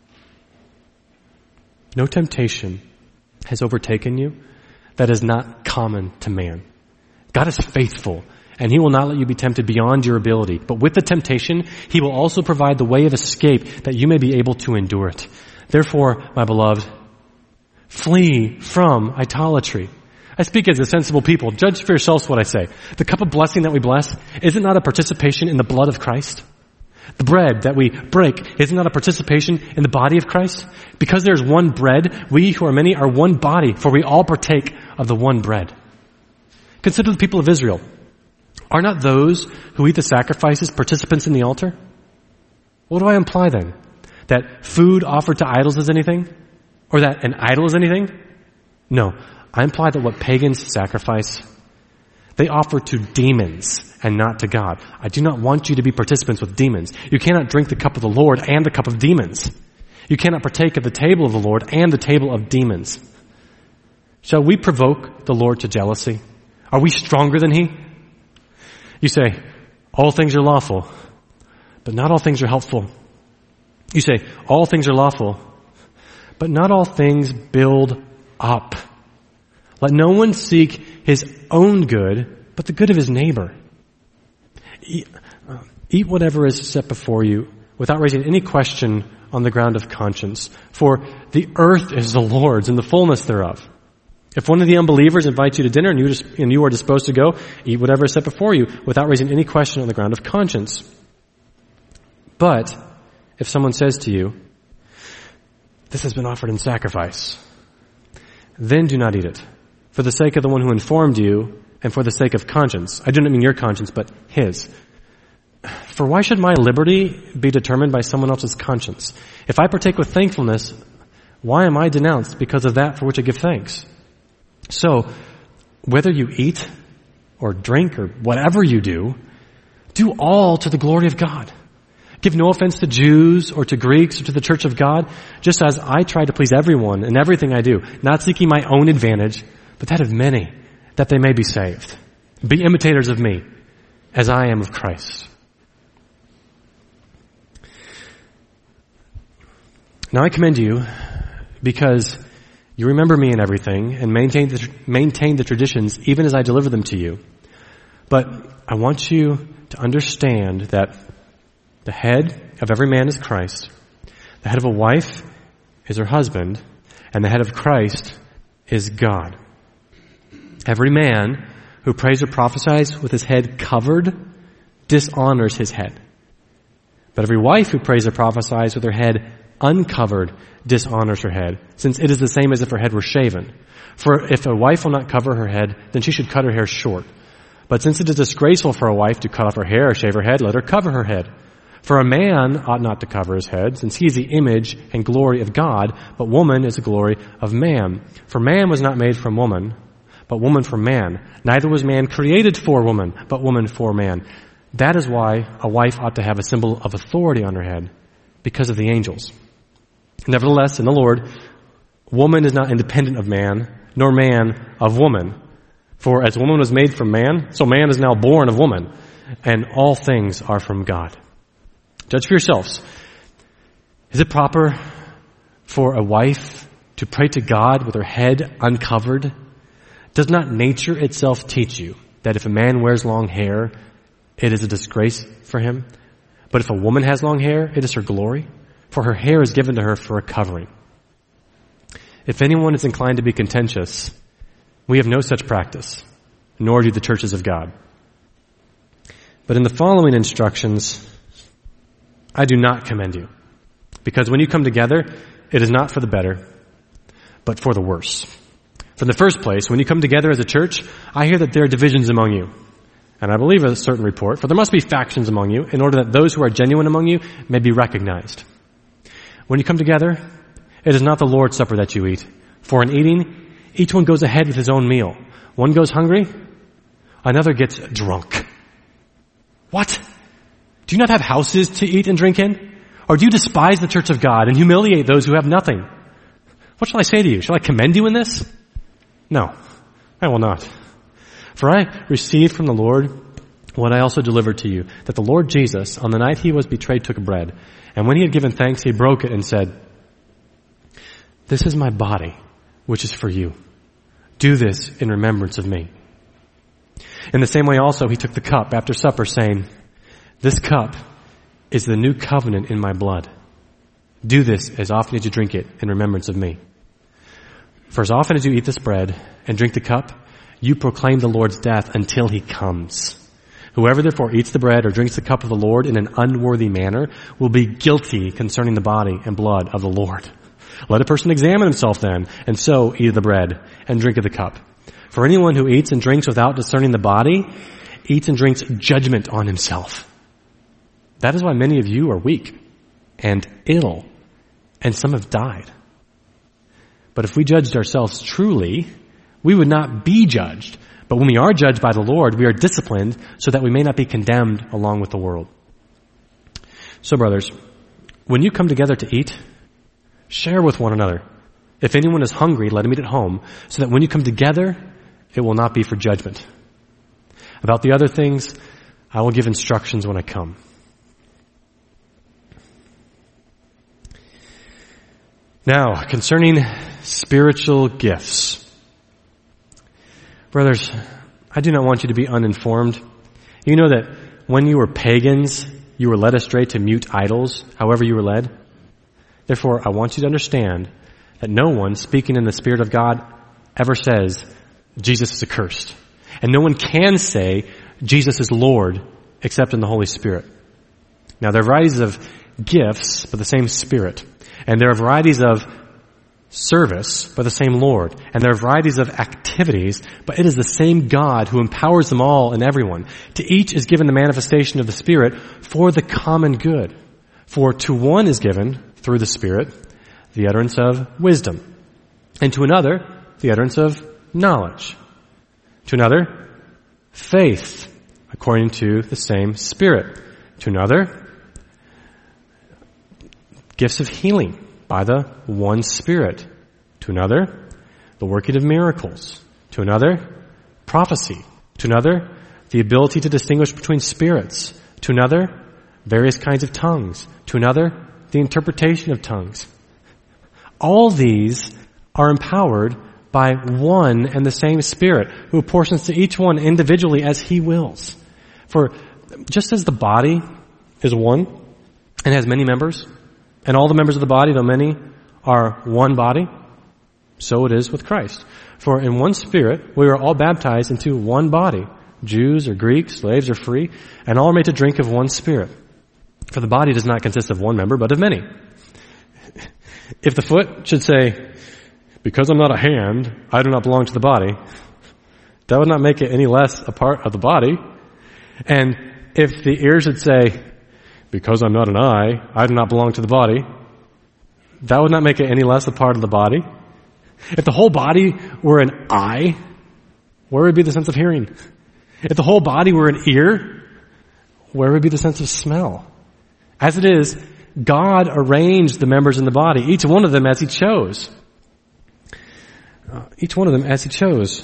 S1: No temptation has overtaken you that is not common to man. God is faithful, and He will not let you be tempted beyond your ability. But with the temptation, He will also provide the way of escape that you may be able to endure it. Therefore, my beloved, flee from idolatry. I speak as a sensible people. Judge for yourselves what I say. The cup of blessing that we bless, is it not a participation in the blood of Christ? The bread that we break, is it not a participation in the body of Christ? Because there's one bread, we who are many are one body, for we all partake of the one bread. Consider the people of Israel. Are not those who eat the sacrifices participants in the altar? What do I imply then? That food offered to idols is anything? Or that an idol is anything? No. I imply that what pagans sacrifice, they offer to demons and not to God. I do not want you to be participants with demons. You cannot drink the cup of the Lord and the cup of demons. You cannot partake of the table of the Lord and the table of demons. Shall we provoke the Lord to jealousy? Are we stronger than He? You say, all things are lawful, but not all things are helpful. You say, all things are lawful, but not all things build up. Let no one seek his own good, but the good of his neighbor. Eat whatever is set before you without raising any question on the ground of conscience. For the earth is the Lord's and the fullness thereof. If one of the unbelievers invites you to dinner and you are disposed to go, eat whatever is set before you without raising any question on the ground of conscience. But if someone says to you, this has been offered in sacrifice, then do not eat it, for the sake of the one who informed you and for the sake of conscience. I do not mean your conscience, but his. For why should my liberty be determined by someone else's conscience? If I partake with thankfulness, why am I denounced because of that for which I give thanks? So, whether you eat or drink or whatever you do all to the glory of God. Give no offense to Jews or to Greeks or to the church of God, just as I try to please everyone in everything I do, not seeking my own advantage, but that of many, that they may be saved. Be imitators of me, as I am of Christ. Now I commend you because you remember me in everything and maintain the traditions even as I deliver them to you. But I want you to understand that the head of every man is Christ, the head of a wife is her husband, and the head of Christ is God. Every man who prays or prophesies with his head covered dishonors his head. But every wife who prays or prophesies with her head uncovered dishonors her head, since it is the same as if her head were shaven. For if a wife will not cover her head, then she should cut her hair short. But since it is disgraceful for a wife to cut off her hair or shave her head, let her cover her head. For a man ought not to cover his head, since he is the image and glory of God, but woman is the glory of man. For man was not made from woman, but woman from man. Neither was man created for woman, but woman for man. That is why a wife ought to have a symbol of authority on her head, because of the angels. Nevertheless, in the Lord, woman is not independent of man, nor man of woman. For as woman was made from man, so man is now born of woman, and all things are from God. Judge for yourselves. Is it proper for a wife to pray to God with her head uncovered? Does not nature itself teach you that if a man wears long hair, it is a disgrace for him? But if a woman has long hair, it is her glory, for her hair is given to her for a covering. If anyone is inclined to be contentious, we have no such practice, nor do the churches of God. But in the following instructions, I do not commend you, because when you come together, it is not for the better, but for the worse. For in the first place, when you come together as a church, I hear that there are divisions among you. And I believe a certain report, for there must be factions among you, in order that those who are genuine among you may be recognized. When you come together, it is not the Lord's Supper that you eat. For in eating, each one goes ahead with his own meal. One goes hungry, another gets drunk. What? Do you not have houses to eat and drink in? Or do you despise the church of God and humiliate those who have nothing? What shall I say to you? Shall I commend you in this? No, I will not. For I received from the Lord what I also delivered to you, that the Lord Jesus, on the night he was betrayed, took bread. And when he had given thanks, he broke it and said, "This is my body, which is for you. Do this in remembrance of me." In the same way also he took the cup after supper, saying, "This cup is the new covenant in my blood. Do this as often as you drink it in remembrance of me. For as often as you eat this bread and drink the cup, you proclaim the Lord's death until he comes. Whoever therefore eats the bread or drinks the cup of the Lord in an unworthy manner will be guilty concerning the body and blood of the Lord. Let a person examine himself then, and so eat of the bread and drink of the cup. For anyone who eats and drinks without discerning the body eats and drinks judgment on himself. That is why many of you are weak and ill, and some have died. But if we judged ourselves truly, we would not be judged. But when we are judged by the Lord, we are disciplined so that we may not be condemned along with the world. So, brothers, when you come together to eat, share with one another. If anyone is hungry, let him eat at home, so that when you come together, it will not be for judgment. About the other things, I will give instructions when I come. Now, concerning spiritual gifts. Brothers, I do not want you to be uninformed. You know that when you were pagans, you were led astray to mute idols, however you were led. Therefore, I want you to understand that no one speaking in the Spirit of God ever says, Jesus is accursed. And no one can say, Jesus is Lord, except in the Holy Spirit. Now, there are varieties of gifts, but the same Spirit. And there are varieties of service, but the same Lord. And there are varieties of activities, but it is the same God who empowers them all and everyone. To each is given the manifestation of the Spirit for the common good. For to one is given, through the Spirit, the utterance of wisdom. And to another, the utterance of knowledge. To another, faith, according to the same Spirit. To another, gifts of healing by the one Spirit. To another, the working of miracles. To another, prophecy. To another, the ability to distinguish between spirits. To another, various kinds of tongues. To another, the interpretation of tongues. All these are empowered by one and the same Spirit, who apportions to each one individually as He wills. For just as the body is one and has many members, and all the members of the body, though many, are one body, so it is with Christ. For in one Spirit we are all baptized into one body, Jews or Greeks, slaves or free, and all are made to drink of one Spirit. For the body does not consist of one member, but of many. If the foot should say, because I'm not a hand, I do not belong to the body, that would not make it any less a part of the body. And if the ear should say, because I'm not an eye, I do not belong to the body, that would not make it any less a part of the body. If the whole body were an eye, where would be the sense of hearing? If the whole body were an ear, where would be the sense of smell? As it is, God arranged the members in the body, each one of them as He chose. Each one of them as He chose.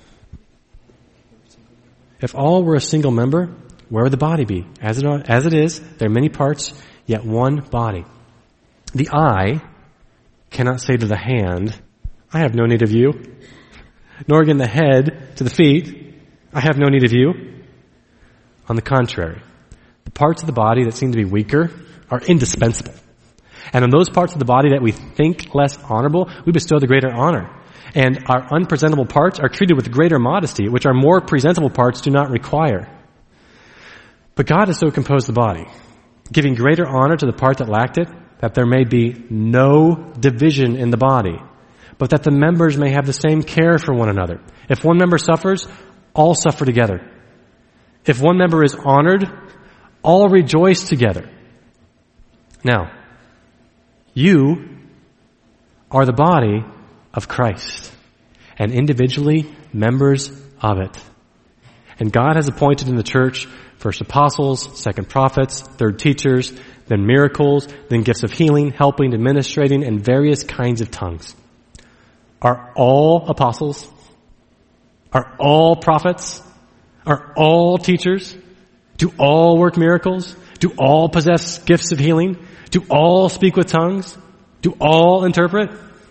S1: If all were a single member, where would the body be? As it is, there are many parts, yet one body. The eye cannot say to the hand, I have no need of you. Nor again the head to the feet, I have no need of you. On the contrary, the parts of the body that seem to be weaker are indispensable. And on those parts of the body that we think less honorable, we bestow the greater honor. And our unpresentable parts are treated with greater modesty, which our more presentable parts do not require. But God has so composed the body, giving greater honor to the part that lacked it, that there may be no division in the body, but that the members may have the same care for one another. If one member suffers, all suffer together. If one member is honored, all rejoice together. Now, you are the body of Christ, and individually members of it. And God has appointed in the church first apostles, second prophets, third teachers, then miracles, then gifts of healing, helping, administrating, and various kinds of tongues. Are all apostles? Are all prophets? Are all teachers? Do all work miracles? Do all possess gifts of healing? Do all speak with tongues? Do all interpret?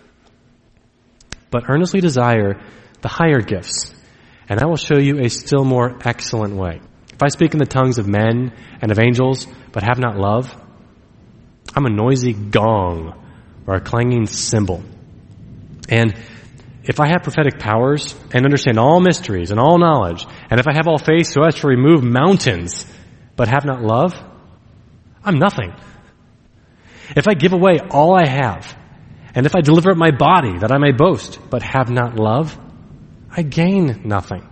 S1: But earnestly desire the higher gifts, and I will show you a still more excellent way. If I speak in the tongues of men and of angels, but have not love, I'm a noisy gong or a clanging cymbal. And if I have prophetic powers and understand all mysteries and all knowledge, and if I have all faith so as to remove mountains, but have not love, I'm nothing. If I give away all I have, and if I deliver up my body that I may boast, but have not love, I gain nothing.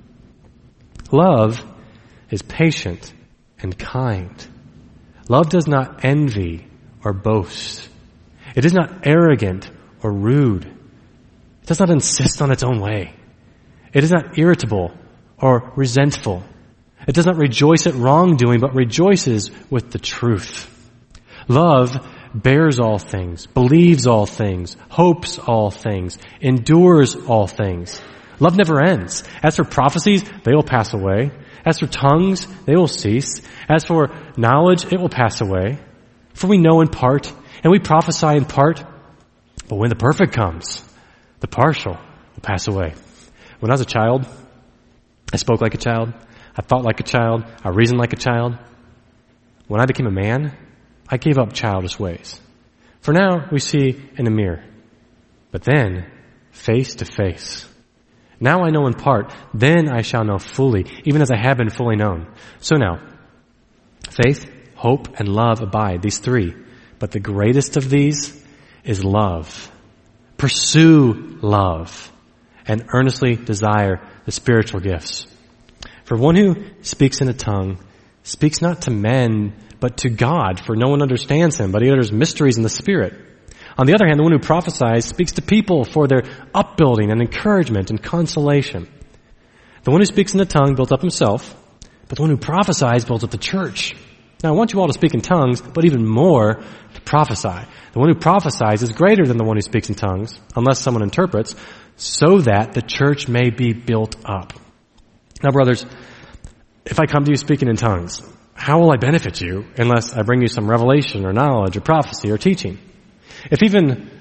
S1: Love is patient and kind. Love does not envy or boast. It is not arrogant or rude. It does not insist on its own way. It is not irritable or resentful. It does not rejoice at wrongdoing, but rejoices with the truth. Love bears all things, believes all things, hopes all things, endures all things. Love never ends. As for prophecies, they will pass away. As for tongues, they will cease. As for knowledge, it will pass away. For we know in part, and we prophesy in part. But when the perfect comes, the partial will pass away. When I was a child, I spoke like a child. I thought like a child. I reasoned like a child. When I became a man, I gave up childish ways. For now, we see in a mirror. But then, face to face. Now I know in part, then I shall know fully, even as I have been fully known. So now, faith, hope, and love abide, these three. But the greatest of these is love. Pursue love and earnestly desire the spiritual gifts. For one who speaks in a tongue speaks not to men, but to God, for no one understands him, but he utters mysteries in the Spirit. On the other hand, the one who prophesies speaks to people for their upbuilding and encouragement and consolation. The one who speaks in a tongue builds up himself, but the one who prophesies builds up the church. Now, I want you all to speak in tongues, but even more to prophesy. The one who prophesies is greater than the one who speaks in tongues, unless someone interprets, so that the church may be built up. Now, brothers, if I come to you speaking in tongues, how will I benefit you unless I bring you some revelation or knowledge or prophecy or teaching? If even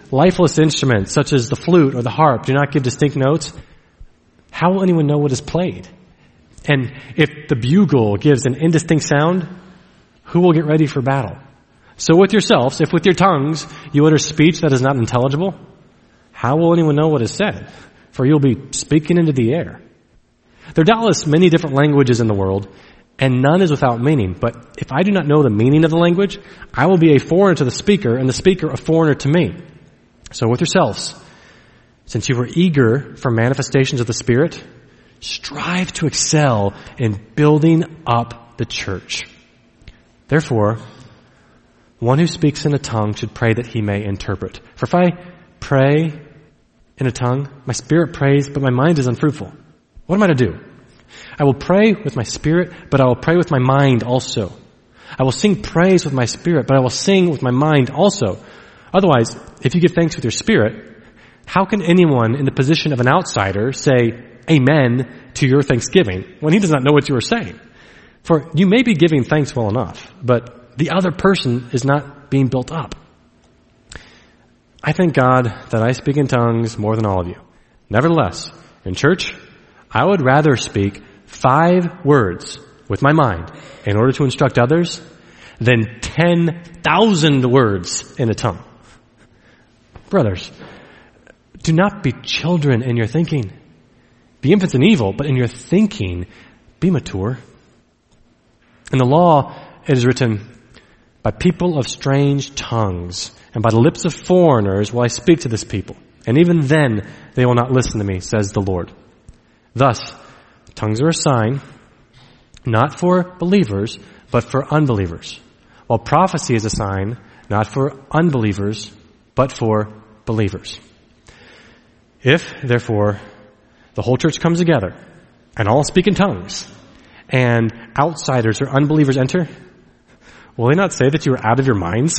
S1: lifeless instruments such as the flute or the harp do not give distinct notes, how will anyone know what is played? And if the bugle gives an indistinct sound, who will get ready for battle? So with yourselves, if with your tongues you utter speech that is not intelligible, how will anyone know what is said? For you'll be speaking into the air. There are doubtless many different languages in the world, and none is without meaning. But if I do not know the meaning of the language, I will be a foreigner to the speaker, and the speaker a foreigner to me. So with yourselves, since you were eager for manifestations of the Spirit, strive to excel in building up the church. Therefore, one who speaks in a tongue should pray that he may interpret. For if I pray in a tongue, my spirit prays, but my mind is unfruitful. What am I to do? I will pray with my spirit, but I will pray with my mind also. I will sing praise with my spirit, but I will sing with my mind also. Otherwise, if you give thanks with your spirit, how can anyone in the position of an outsider say amen to your thanksgiving when he does not know what you are saying? For you may be giving thanks well enough, but the other person is not being built up. I thank God that I speak in tongues more than all of you. Nevertheless, in church, I would rather speak 5 words with my mind in order to instruct others than 10,000 words in a tongue. Brothers, do not be children in your thinking. Be infants in evil, but in your thinking, be mature. In the law, it is written, by people of strange tongues and by the lips of foreigners will I speak to this people. And even then they will not listen to me, says the Lord. Thus, tongues are a sign, not for believers, but for unbelievers. While prophecy is a sign, not for unbelievers, but for believers. If, therefore, the whole church comes together and all speak in tongues, and outsiders or unbelievers enter, will they not say that you are out of your minds?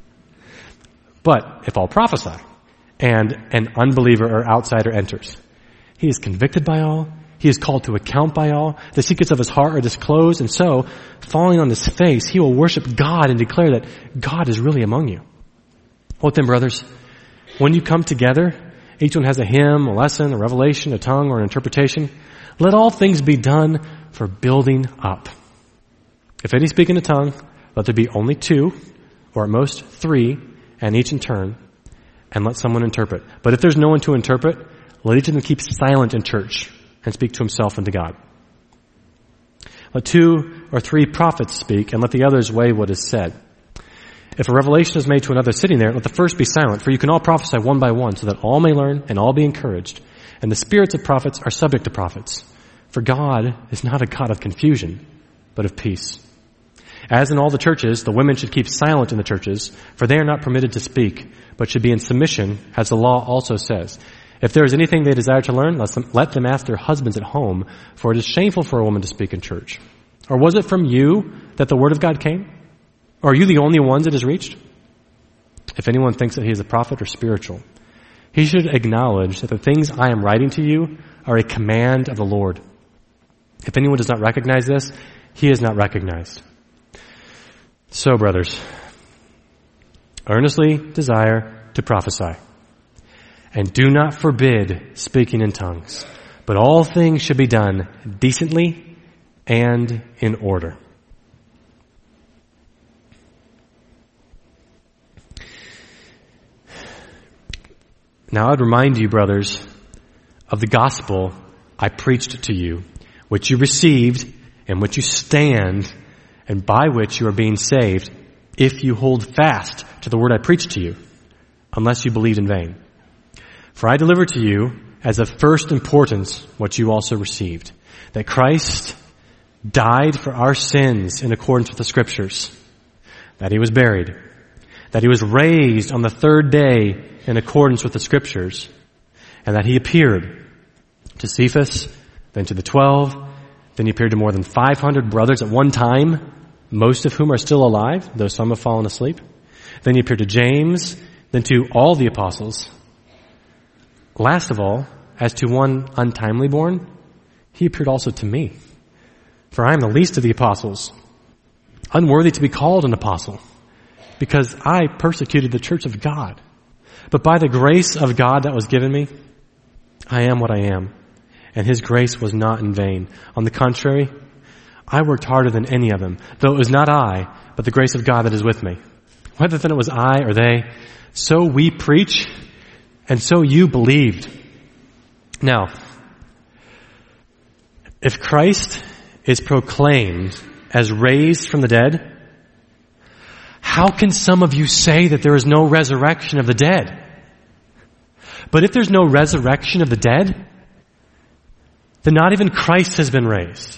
S1: But if all prophesy, and an unbeliever or outsider enters, he is convicted by all, he is called to account by all, the secrets of his heart are disclosed, and so, falling on his face, he will worship God and declare that God is really among you. What then, brothers? When you come together, each one has a hymn, a lesson, a revelation, a tongue, or an interpretation. Let all things be done for building up. If any speak in a tongue, let there be only 2, or at most 3, and each in turn, and let someone interpret. But if there's no one to interpret, let each of them keep silent in church and speak to himself and to God. Let 2 or 3 prophets speak, and let the others weigh what is said. If a revelation is made to another sitting there, let the first be silent, for you can all prophesy one by one, so that all may learn and all be encouraged. And the spirits of prophets are subject to prophets. For God is not a God of confusion, but of peace. As in all the churches, the women should keep silent in the churches, for they are not permitted to speak, but should be in submission, as the law also says. If there is anything they desire to learn, let them ask their husbands at home, for it is shameful for a woman to speak in church. Or was it from you that the word of God came? Or are you the only ones it has reached? If anyone thinks that he is a prophet or spiritual, he should acknowledge that the things I am writing to you are a command of the Lord. If anyone does not recognize this, he is not recognized. So, brothers, earnestly desire to prophesy, and do not forbid speaking in tongues, but all things should be done decently and in order. Now I'd remind you, brothers, of the gospel I preached to you, which you received, and which you stand, and by which you are being saved, if you hold fast to the word I preached to you, unless you believed in vain. For I delivered to you, as of first importance, what you also received, that Christ died for our sins in accordance with the Scriptures, that he was buried, that he was raised on the 3rd day in accordance with the Scriptures, and that he appeared to Cephas, then to the 12, then he appeared to more than 500 brothers at one time, most of whom are still alive, though some have fallen asleep. Then he appeared to James, then to all the apostles. Last of all, as to one untimely born, he appeared also to me. For I am the least of the apostles, unworthy to be called an apostle, because I persecuted the church of God. But by the grace of God that was given me, I am what I am. And his grace was not in vain. On the contrary, I worked harder than any of them, though it was not I, but the grace of God that is with me. Whether then it was I or they, so we preach, and so you believed. Now, if Christ is proclaimed as raised from the dead, how can some of you say that there is no resurrection of the dead? But if there's no resurrection of the dead, then not even Christ has been raised.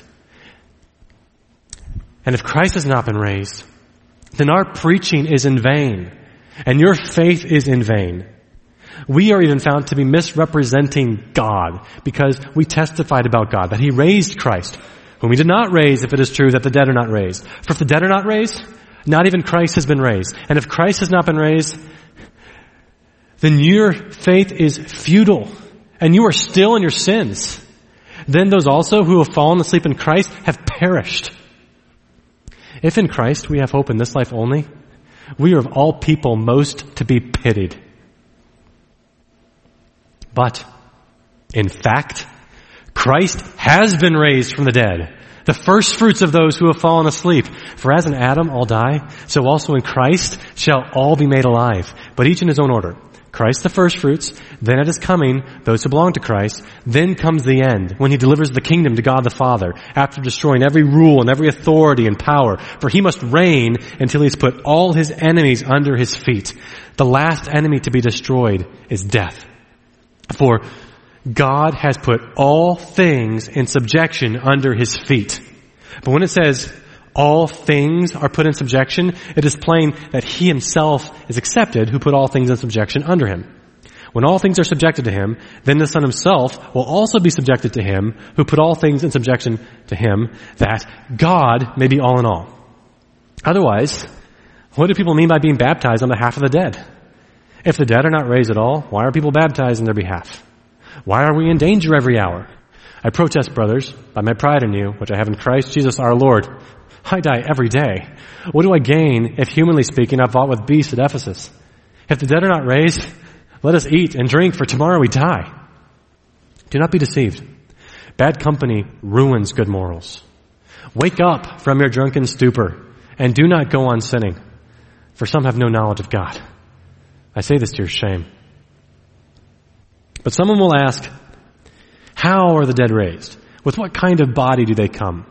S1: And if Christ has not been raised, then our preaching is in vain, and your faith is in vain. We are even found to be misrepresenting God because we testified about God, that he raised Christ, whom he did not raise if it is true that the dead are not raised. For if the dead are not raised, not even Christ has been raised. And if Christ has not been raised, then your faith is futile, and you are still in your sins. Then those also who have fallen asleep in Christ have perished. If in Christ we have hope in this life only, we are of all people most to be pitied. But, in fact, Christ has been raised from the dead, the first fruits of those who have fallen asleep. For as in Adam all die, so also in Christ shall all be made alive, but each in his own order. Christ the first fruits, then at his coming, those who belong to Christ, then comes the end, when he delivers the kingdom to God the Father, after destroying every rule and every authority and power, for he must reign until he's put all his enemies under his feet. The last enemy to be destroyed is death. For God has put all things in subjection under his feet. But when it says all things are put in subjection, it is plain that he himself is accepted who put all things in subjection under him. When all things are subjected to him, then the Son himself will also be subjected to him who put all things in subjection to him, that God may be all in all. Otherwise, what do people mean by being baptized on behalf of the dead? If the dead are not raised at all, why are people baptized in their behalf? Why are we in danger every hour? I protest, brothers, by my pride in you, which I have in Christ Jesus our Lord. I die every day. What do I gain if, humanly speaking, I fought with beasts at Ephesus? If the dead are not raised, let us eat and drink, for tomorrow we die. Do not be deceived. Bad company ruins good morals. Wake up from your drunken stupor, and do not go on sinning, for some have no knowledge of God. I say this to your shame. But someone will ask, how are the dead raised? With what kind of body do they come?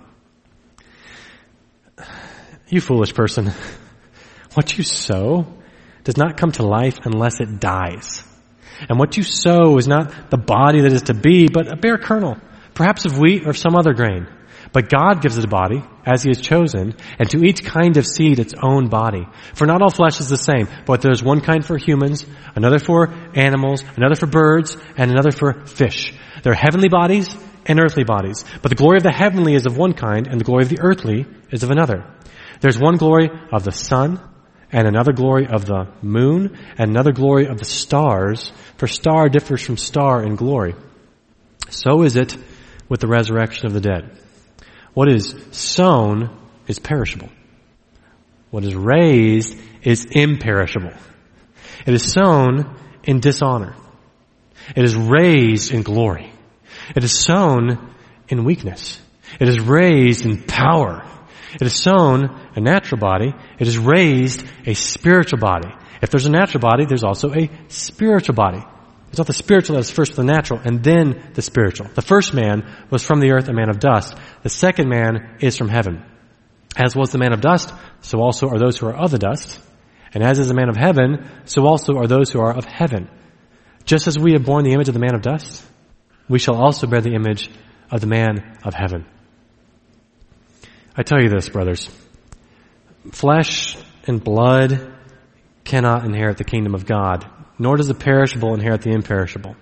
S1: You foolish person. What you sow does not come to life unless it dies. And what you sow is not the body that is to be, but a bare kernel, perhaps of wheat or of some other grain. But God gives it a body, as he has chosen, and to each kind of seed its own body. For not all flesh is the same, but there is one kind for humans, another for animals, another for birds, and another for fish. There are heavenly bodies and earthly bodies. But the glory of the heavenly is of one kind, and the glory of the earthly is of another. There's one glory of the sun, and another glory of the moon, and another glory of the stars, for star differs from star in glory. So is it with the resurrection of the dead. What is sown is perishable. What is raised is imperishable. It is sown in dishonor. It is raised in glory. It is sown in weakness. It is raised in power. It is sown a natural body. It is raised a spiritual body. If there's a natural body, there's also a spiritual body. It's not the spiritual that is first the natural, and then the spiritual. The first man was from the earth, a man of dust. The second man is from heaven. As was the man of dust, so also are those who are of the dust. And as is the man of heaven, so also are those who are of heaven. Just as we have borne the image of the man of dust, we shall also bear the image of the man of heaven. I tell you this, brothers. Flesh and blood cannot inherit the kingdom of God, nor does the perishable inherit the imperishable.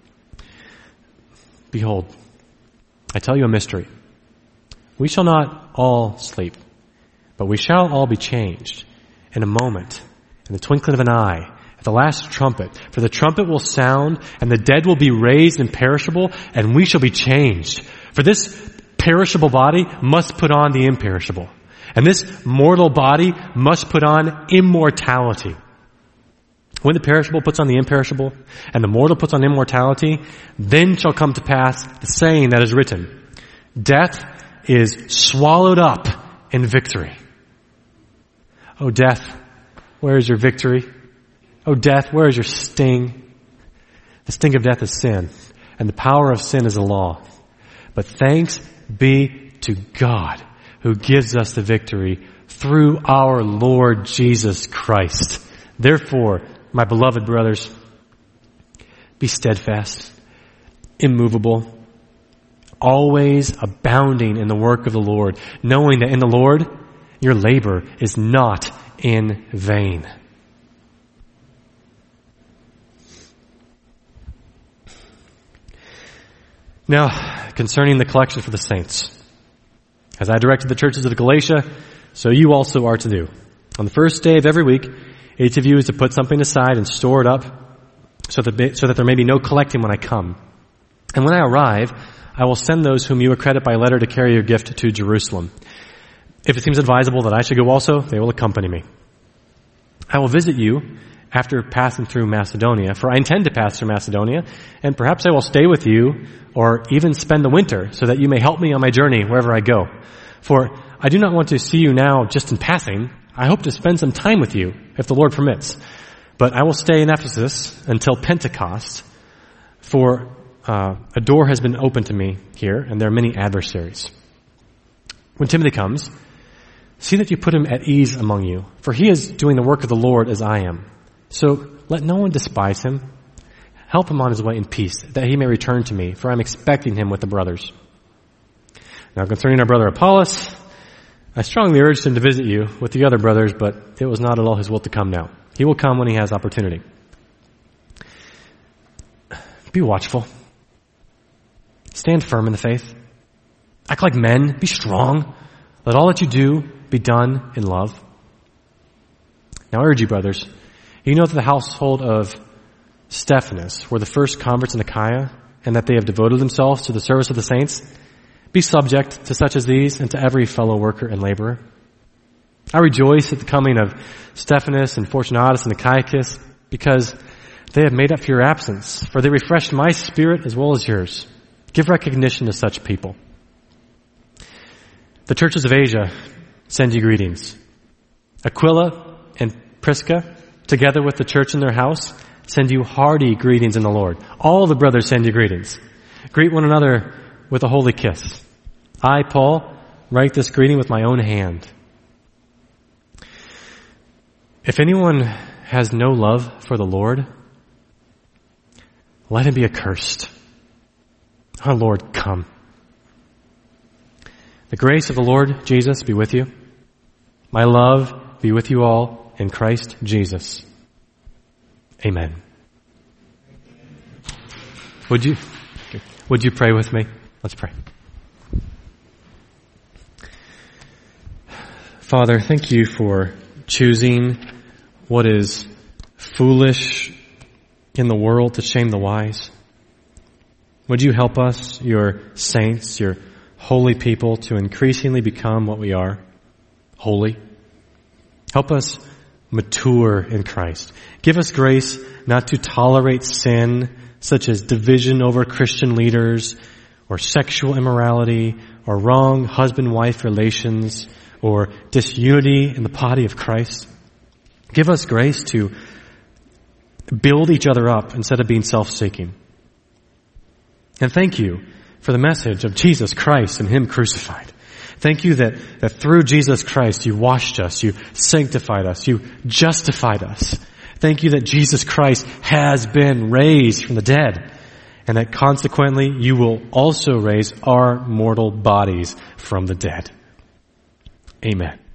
S1: Behold, I tell you a mystery. We shall not all sleep, but we shall all be changed in a moment, in the twinkling of an eye, at the last trumpet. For the trumpet will sound, and the dead will be raised imperishable, and we shall be changed. For this perishable body must put on the imperishable, and this mortal body must put on immortality. When the perishable puts on the imperishable, and the mortal puts on immortality, then shall come to pass the saying that is written, death is swallowed up in victory. O death, where is your victory? O death, where is your sting? The sting of death is sin, and the power of sin is the law. But thanks be to God who gives us the victory through our Lord Jesus Christ. Therefore, my beloved brothers, be steadfast, immovable, always abounding in the work of the Lord, knowing that in the Lord your labor is not in vain. Now, concerning the collection for the saints, as I directed the churches of Galatia, so you also are to do. On the first day of every week, each of you is to put something aside and store it up so that there may be no collecting when I come. And when I arrive, I will send those whom you accredit by letter to carry your gift to Jerusalem. If it seems advisable that I should go also, they will accompany me. I will visit you after passing through Macedonia, for I intend to pass through Macedonia, and perhaps I will stay with you or even spend the winter so that you may help me on my journey wherever I go. For I do not want to see you now just in passing. I hope to spend some time with you, if the Lord permits. But I will stay in Ephesus until Pentecost, for a door has been opened to me here, and there are many adversaries. When Timothy comes, see that you put him at ease among you, for he is doing the work of the Lord as I am. So let no one despise him. Help him on his way in peace, that he may return to me, for I am expecting him with the brothers. Now concerning our brother Apollos, I strongly urged him to visit you with the other brothers, but it was not at all his will to come now. He will come when he has opportunity. Be watchful. Stand firm in the faith. Act like men. Be strong. Let all that you do be done in love. Now I urge you, brothers, you know that the household of Stephanas were the first converts in Achaia, and that they have devoted themselves to the service of the saints. Be subject to such as these and to every fellow worker and laborer. I rejoice at the coming of Stephanas and Fortunatus and Achaicus, because they have made up for your absence, for they refreshed my spirit as well as yours. Give recognition to such people. The churches of Asia send you greetings. Aquila and Prisca, together with the church in their house, send you hearty greetings in the Lord. All the brothers send you greetings. Greet one another with a holy kiss. I, Paul, write this greeting with my own hand. If anyone has no love for the Lord, let him be accursed. Our Lord, come. The grace of the Lord Jesus be with you. My love be with you all in Christ Jesus. Amen. Would you pray with me? Let's pray. Father, thank you for choosing what is foolish in the world to shame the wise. Would you help us, your saints, your holy people, to increasingly become what we are, holy? Help us mature in Christ. Give us grace not to tolerate sin, such as division over Christian leaders, or sexual immorality, or wrong husband-wife relations, or disunity in the body of Christ. Give us grace to build each other up instead of being self-seeking. And thank you for the message of Jesus Christ and Him crucified. Thank you that through Jesus Christ you washed us, you sanctified us, you justified us. Thank you that Jesus Christ has been raised from the dead, and that consequently you will also raise our mortal bodies from the dead. Amen.